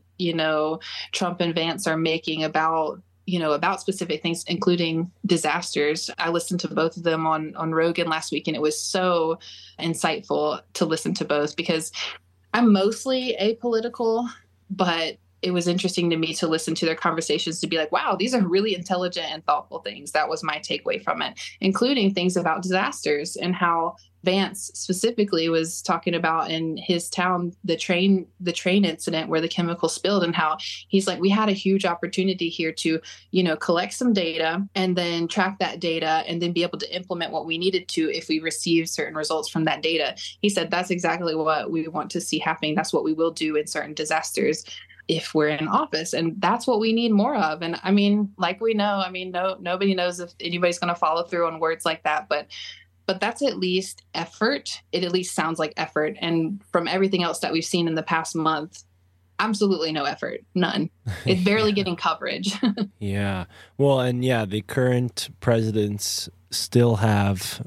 [SPEAKER 5] Trump and Vance are making about specific things, including disasters. I listened to both of them on Rogan last week, and it was so insightful to listen to both because I'm mostly apolitical, but it was interesting to me to listen to their conversations to be like, wow, these are really intelligent and thoughtful things. That was my takeaway from it, including things about disasters and how Vance specifically was talking about in his town, the train incident where the chemical spilled, and how he's like, we had a huge opportunity here to, collect some data and then track that data and then be able to implement what we needed to if we receive certain results from that data. He said, that's exactly what we want to see happening. That's what we will do in certain disasters if we're in office. And that's what we need more of. And I mean, like we know, nobody knows if anybody's going to follow through on words like that, but that's at least effort. It at least sounds like effort. And from everything else that we've seen in the past month, absolutely no effort, none. It's barely getting coverage.
[SPEAKER 1] Yeah. Well, and the current presidents still have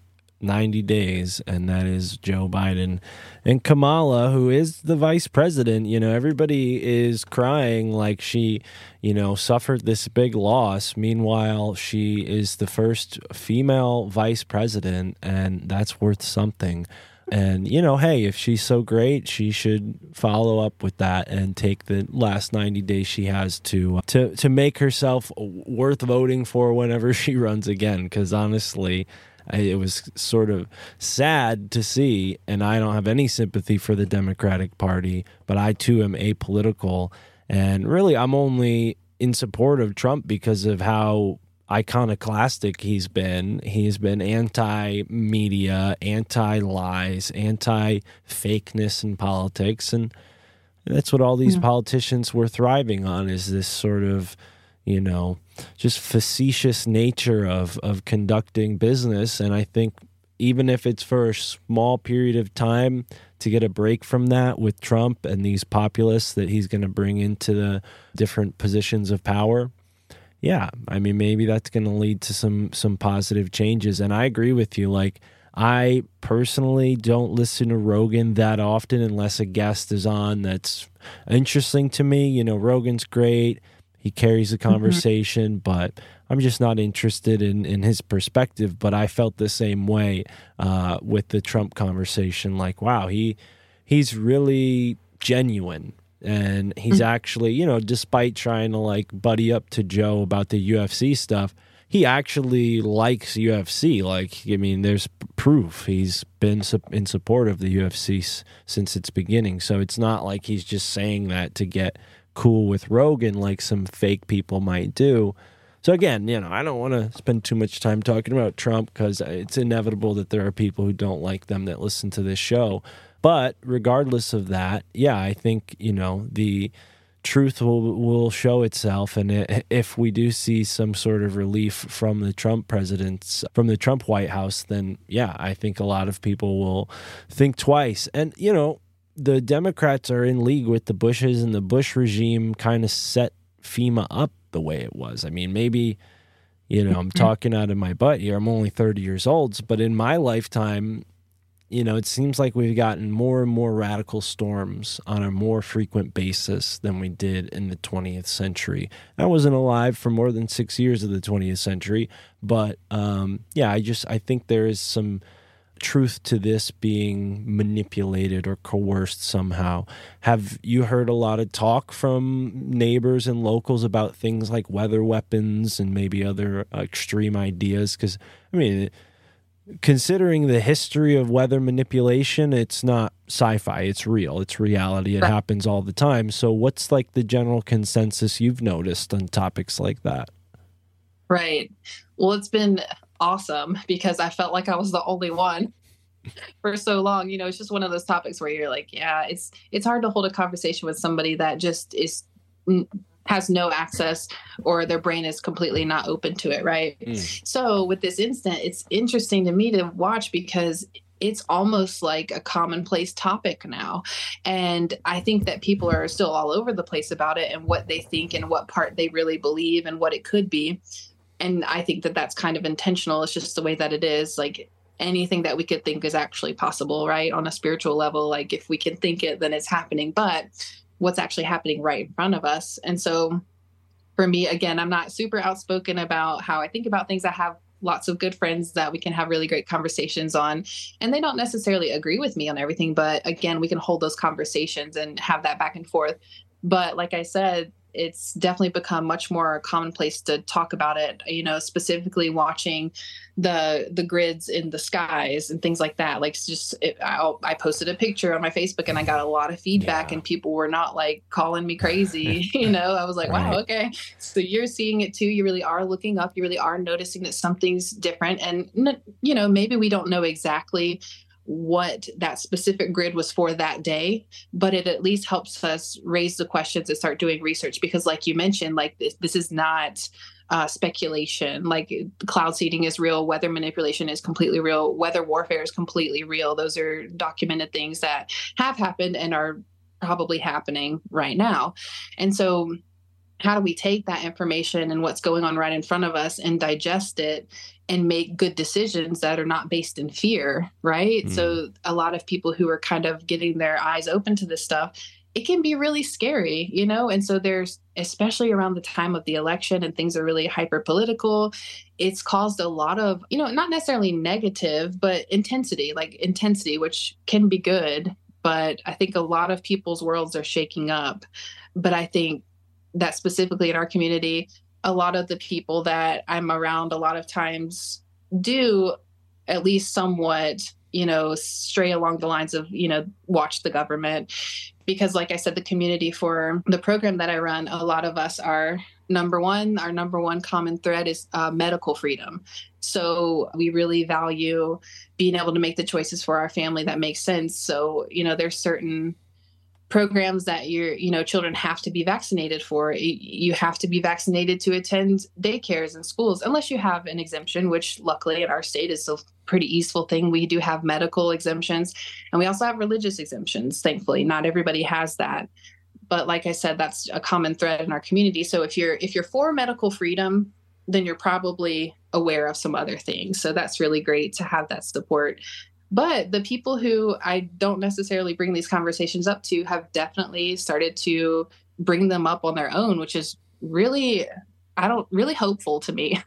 [SPEAKER 1] 90 days, and that is Joe Biden and Kamala, who is the vice president. Everybody is crying like she, suffered this big loss. Meanwhile, she is the first female vice president, and that's worth something. And, hey, if she's so great, she should follow up with that and take the last 90 days she has to make herself worth voting for whenever she runs again. Because honestly, it was sort of sad to see, and I don't have any sympathy for the Democratic Party, but I too am apolitical. And really, I'm only in support of Trump because of how iconoclastic he's been. He's been anti-media, anti-lies, anti-fakeness in politics. And that's what all these politicians were thriving on, is this sort of, just facetious nature of conducting business. And I think even if it's for a small period of time, to get a break from that with Trump and these populists that he's going to bring into the different positions of power, maybe that's going to lead to some positive changes. And I agree with you. Like, I personally don't listen to Rogan that often unless a guest is on that's interesting to me. Rogan's great. He carries the conversation, but I'm just not interested in his perspective. But I felt the same way with the Trump conversation. Like, wow, he's really genuine. And he's actually, despite trying to like buddy up to Joe about the UFC stuff, he actually likes UFC. Like, there's proof he's been in support of the UFC since its beginning. So it's not like he's just saying that to get cool with Rogan like some fake people might do. So again, I don't want to spend too much time talking about Trump because it's inevitable that there are people who don't like them that listen to this show. But regardless of that, I think, the truth will show itself. And if we do see some sort of relief from the Trump presidents, from the Trump White House, then I think a lot of people will think twice. And, the Democrats are in league with the Bushes, and the Bush regime kind of set FEMA up the way it was. I mean, maybe, I'm talking out of my butt here. I'm only 30 years old, but in my lifetime, it seems like we've gotten more and more radical storms on a more frequent basis than we did in the 20th century. I wasn't alive for more than 6 years of the 20th century, but I think there is some truth to this being manipulated or coerced somehow. Have you heard a lot of talk from neighbors and locals about things like weather weapons and maybe other extreme ideas? Because, considering the history of weather manipulation, it's not sci-fi, it's real, it's reality, it happens all the time. So what's like the general consensus you've noticed on topics like that?
[SPEAKER 5] Right. Well, it's been awesome because I felt like I was the only one for so long. It's just one of those topics where you're like, yeah, it's hard to hold a conversation with somebody that just has no access or their brain is completely not open to it. Right. So with this instant, it's interesting to me to watch because it's almost like a commonplace topic now. And I think that people are still all over the place about it and what they think and what part they really believe and what it could be. And I think that that's kind of intentional. It's just the way that it is. Like anything that we could think is actually possible, right? On a spiritual level, like if we can think it, then it's happening. But what's actually happening right in front of us. And so for me, again, I'm not super outspoken about how I think about things. I have lots of good friends that we can have really great conversations on, and they don't necessarily agree with me on everything. But again, we can hold those conversations and have that back and forth. But like I said, it's definitely become much more commonplace to talk about it, specifically watching the grids in the skies and things like that. Like I posted a picture on my Facebook and I got a lot of feedback and people were not like calling me crazy. I was like, wow, okay. So you're seeing it too. You really are looking up. You really are noticing that something's different. And, maybe we don't know exactly what that specific grid was for that day, but it at least helps us raise the questions and start doing research because like you mentioned, like this is not speculation. Like cloud seeding is real. Weather manipulation is completely real. Weather warfare is completely real. Those are documented things that have happened and are probably happening right now. And so how do we take that information and what's going on right in front of us and digest it and make good decisions that are not based in fear, right? So a lot of people who are kind of getting their eyes open to this stuff, it can be really scary, And so there's, especially around the time of the election and things are really hyper political, it's caused a lot of, not necessarily negative, but intensity, which can be good. But I think a lot of people's worlds are shaking up. But I think that specifically in our community, a lot of the people that I'm around a lot of times do at least somewhat, stray along the lines of, watch the government. Because like I said, the community for the program that I run, a lot of us are our number one common thread is medical freedom. So we really value being able to make the choices for our family that make sense. So, there's certain programs that your children have to be vaccinated for. You have to be vaccinated to attend daycares and schools, unless you have an exemption, which luckily in our state is a pretty easeful thing. We do have medical exemptions and we also have religious exemptions. Thankfully, not everybody has that. But like I said, that's a common thread in our community. So if you're for medical freedom, then you're probably aware of some other things. So that's really great to have that support. But the people who I don't necessarily bring these conversations up to have definitely started to bring them up on their own, which is really hopeful to me.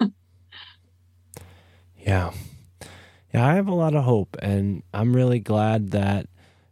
[SPEAKER 1] Yeah, I have a lot of hope, and I'm really glad that,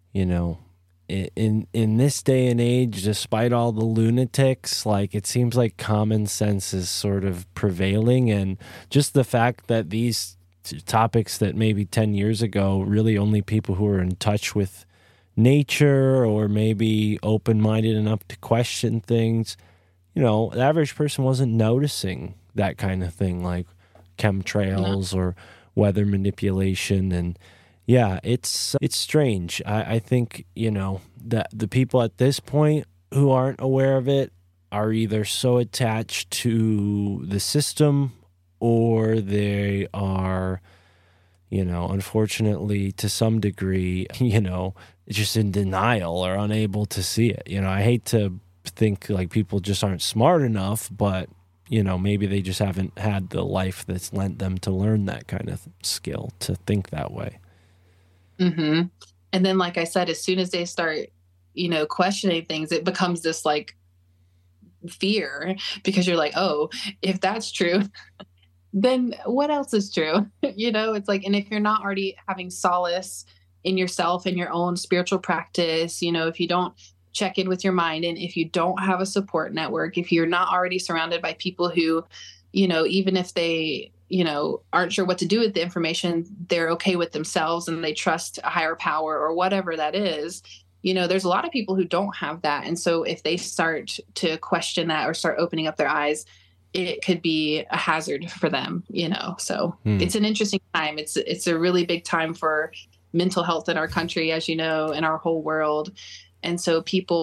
[SPEAKER 1] in this day and age, despite all the lunatics, like it seems like common sense is sort of prevailing, and just the fact that these topics that maybe 10 years ago, really only people who were in touch with nature or maybe open-minded enough to question things, the average person wasn't noticing that kind of thing, like chemtrails or weather manipulation. And yeah, it's strange. I think, that the people at this point who aren't aware of it are either so attached to the system or they are, unfortunately, to some degree, just in denial or unable to see it. I hate to think like people just aren't smart enough, but maybe they just haven't had the life that's lent them to learn that kind of skill, to think that way.
[SPEAKER 5] Mm-hmm. And then, like I said, as soon as they start, questioning things, it becomes this like fear, because you're like, oh, if that's true, then what else is true? It's like, and if you're not already having solace in yourself and your own spiritual practice, if you don't check in with your mind, and if you don't have a support network, if you're not already surrounded by people who, even if they, aren't sure what to do with the information, they're okay with themselves and they trust a higher power or whatever that is, there's a lot of people who don't have that. And so if they start to question that or start opening up their eyes, it could be a hazard for them, so It's an interesting time. It's a really big time for mental health in our country, as you know, in our whole world. And so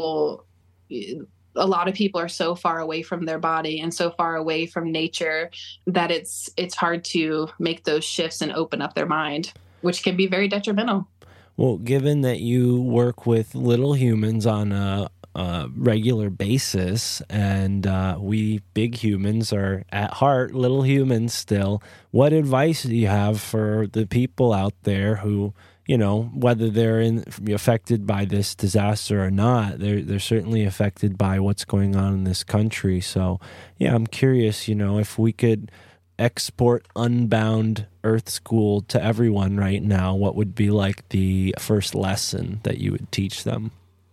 [SPEAKER 5] a lot of people are so far away from their body and so far away from nature that it's hard to make those shifts and open up their mind, which can be very detrimental.
[SPEAKER 1] Well, given that you work with little humans on a regular basis, and we big humans are at heart little humans still, what advice do you have for the people out there who, whether they're affected by this disaster or not, they're certainly affected by what's going on in this country. So, yeah, I'm curious, if we could export Unbound Earth School to everyone right now, what would be like the first lesson that you would teach them?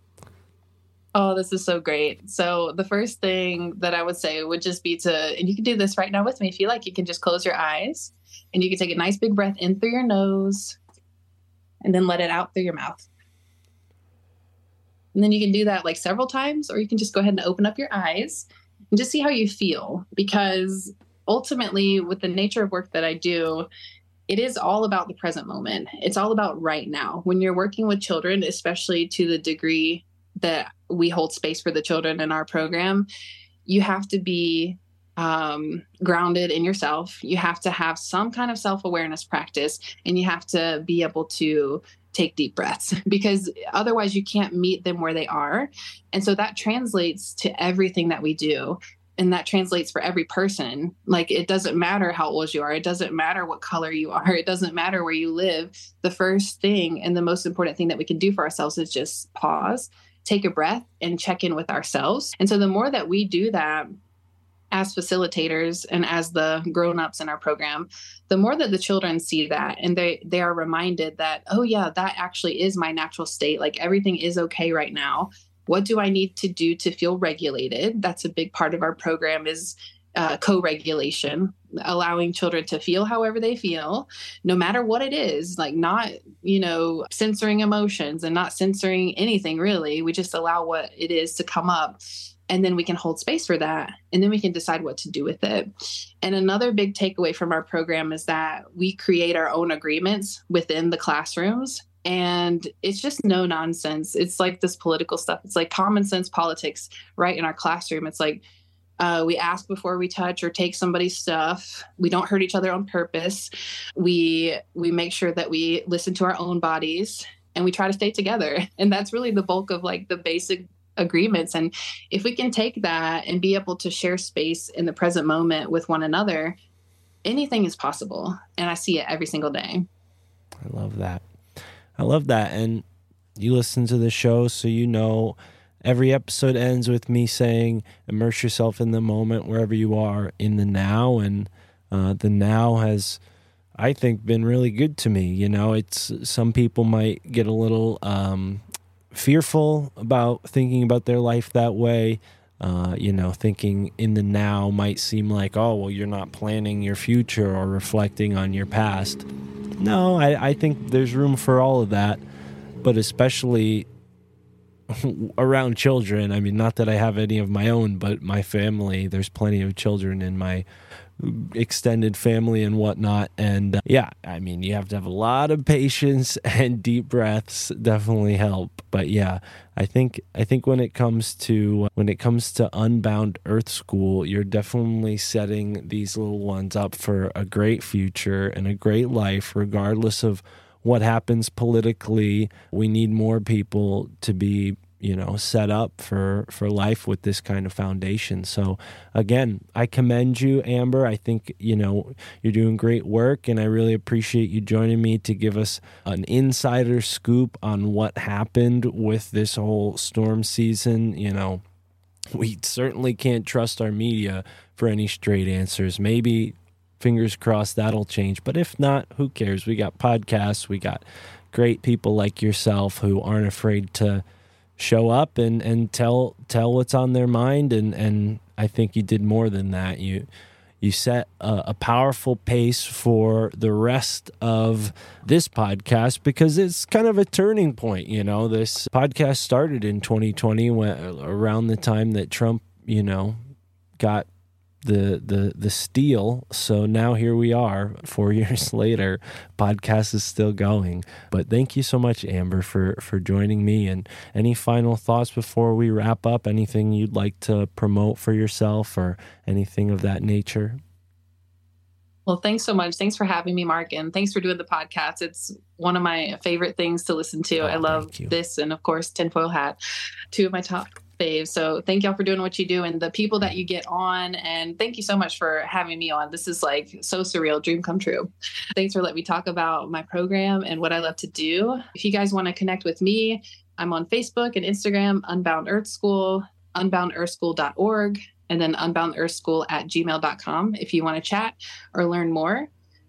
[SPEAKER 5] Oh, this is so great. So the first thing that I would say would just be and you can do this right now with me if you like, you can just close your eyes and you can take a nice big breath in through your nose and then let it out through your mouth. And then you can do that like several times, or you can just go ahead and open up your eyes and just see how you feel. Because ultimately, with the nature of work that I do, it is all about the present moment. It's all about right now. When you're working with children, especially to the degree that we hold space for the children in our program, you have to be grounded in yourself. You have to have some kind of self-awareness practice, and you have to be able to take deep breaths, because otherwise you can't meet them where they are. And so that translates to everything that we do. And that translates for every person. Like, it doesn't matter how old you are. It doesn't matter what color you are. It doesn't matter where you live. The first thing and the most important thing that we can do for ourselves is just pause, take a breath, and check in with ourselves. And so the more that we do that as facilitators and as the grown-ups in our program, the more that the children see that, and they are reminded that, oh yeah, that actually is my natural state. Like, everything is okay right now. What do I need to do to feel regulated? That's a big part of our program, is co-regulation, allowing children to feel however they feel, no matter what it is, like not, censoring emotions and not censoring anything really. We just allow what it is to come up, and then we can hold space for that. And then we can decide what to do with it. And another big takeaway from our program is that we create our own agreements within the classrooms. And it's just no nonsense. It's like this political stuff. It's like common sense politics right in our classroom. It's like we ask before we touch or take somebody's stuff. We don't hurt each other on purpose. We make sure that we listen to our own bodies, and we try to stay together. And that's really the bulk of like the basic agreements. And if we can take that and be able to share space in the present moment with one another, anything is possible. And I see it every single day.
[SPEAKER 1] I love that. And you listen to the show, so every episode ends with me saying, immerse yourself in the moment wherever you are in the now. And the now has, I think, been really good to me. It's, some people might get a little fearful about thinking about their life that way. Thinking in the now might seem like, oh, well, you're not planning your future or reflecting on your past. No, I think there's room for all of that, but especially around children. I mean, not that I have any of my own, but my family, there's plenty of children in my extended family and whatnot. And you have to have a lot of patience, and deep breaths definitely help. But yeah, I think when it comes to Unbound Earth School, you're definitely setting these little ones up for a great future and a great life, regardless of what happens politically. We need more people to be, set up for life with this kind of foundation. So again, I commend you, Amber. I think, you're doing great work, and I really appreciate you joining me to give us an insider scoop on what happened with this whole storm season. We certainly can't trust our media for any straight answers. Maybe, fingers crossed, that'll change. But if not, who cares? We got podcasts. We got great people like yourself who aren't afraid to show up and tell what's on their mind. And I think you did more than that. You set a powerful pace for the rest of this podcast, because it's kind of a turning point. This podcast started in 2020 around the time that Trump, got the steal. So now here we are 4 years later. Podcast is still going. But thank you so much, Amber, for joining me. And any final thoughts before we wrap up? Anything you'd like to promote for yourself or anything of that nature?
[SPEAKER 5] Well, thanks so much. Thanks for having me, Mark, and thanks for doing the podcast. It's one of my favorite things to listen to. I love this, and of course, Tinfoil Hat, two of my top faves. So thank y'all for doing what you do and the people that you get on. And thank you so much for having me on. This is like so surreal, dream come true. Thanks for letting me talk about my program and what I love to do. If you guys want to connect with me, I'm on Facebook and Instagram, Unbound Earth School, unboundearthschool.org, and then unboundearthschool@gmail.com if you want to chat or learn more.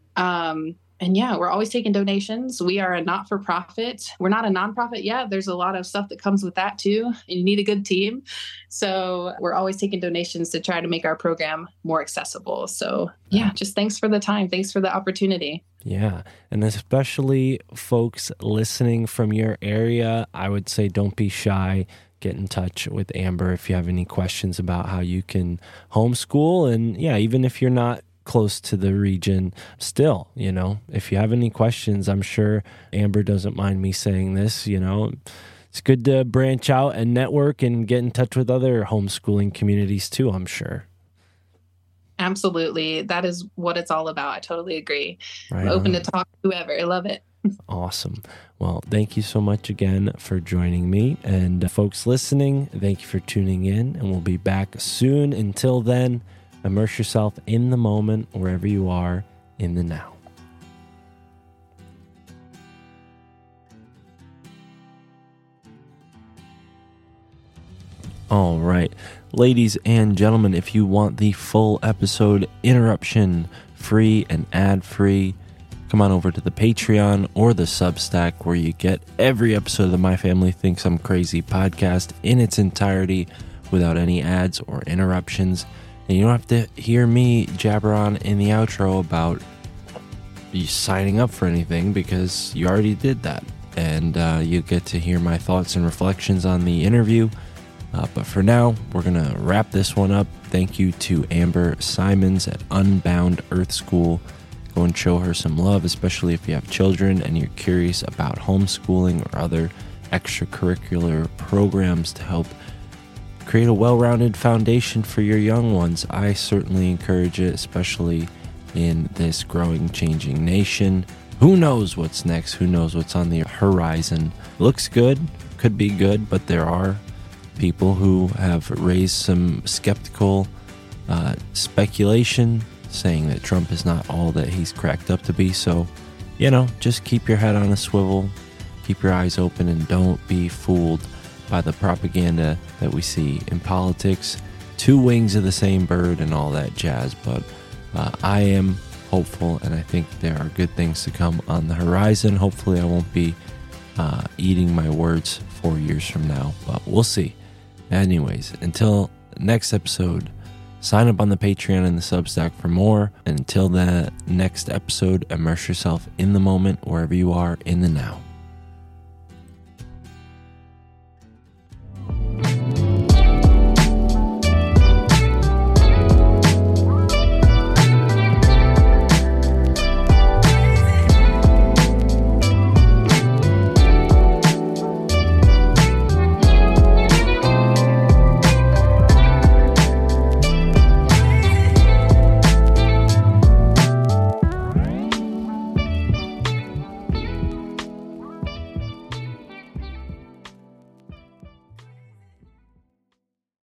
[SPEAKER 5] And yeah, we're always taking donations. We are a not-for-profit. We're not a nonprofit yet. There's a lot of stuff that comes with that too. And you need a good team. So we're always taking donations to try to make our program more accessible. So yeah, just thanks for the time. Thanks for the opportunity.
[SPEAKER 1] Yeah. And especially folks listening from your area, I would say don't be shy. Get in touch with Amber if you have any questions about how you can homeschool. And yeah, even if you're not close to the region, still, if you have any questions, I'm sure Amber doesn't mind me saying this, it's good to branch out and network and get in touch with other homeschooling communities too, I'm sure.
[SPEAKER 5] Absolutely. That is what it's all about. I totally agree.
[SPEAKER 1] Right,
[SPEAKER 5] I'm open to talk to whoever. I love it.
[SPEAKER 1] Awesome. Well, thank you so much again for joining me. And folks listening, thank you for tuning in, and we'll be back soon. Until then, immerse yourself in the moment wherever you are in the now. All right. Ladies and gentlemen, if you want the full episode interruption free and ad-free, come on over to the Patreon or the Substack, where you get every episode of the My Family Thinks I'm Crazy podcast in its entirety without any ads or interruptions. And you don't have to hear me jabber on in the outro about you signing up for anything, because you already did that. And you get to hear my thoughts and reflections on the interview. But for now, we're going to wrap this one up. Thank you to Amber Simons at Unbound Earth School. Go and show her some love, especially if you have children and you're curious about homeschooling or other extracurricular programs to help create a well-rounded foundation for your young ones. I certainly encourage it, especially in this growing, changing nation. Who knows what's next? Who knows what's on the horizon? Looks good, could be good, but there are people who have raised some skeptical speculation, saying that Trump is not all that he's cracked up to be. So, just keep your head on a swivel, keep your eyes open, and don't be fooled by the propaganda that we see in politics. Two wings of the same bird and all that jazz. But I am hopeful, and I think there are good things to come on the horizon. Hopefully I won't be eating my words 4 years from now, but we'll see. Anyways, until next episode, sign up on the Patreon and the Substack for more. And until that next episode, immerse yourself in the moment wherever you are in the now.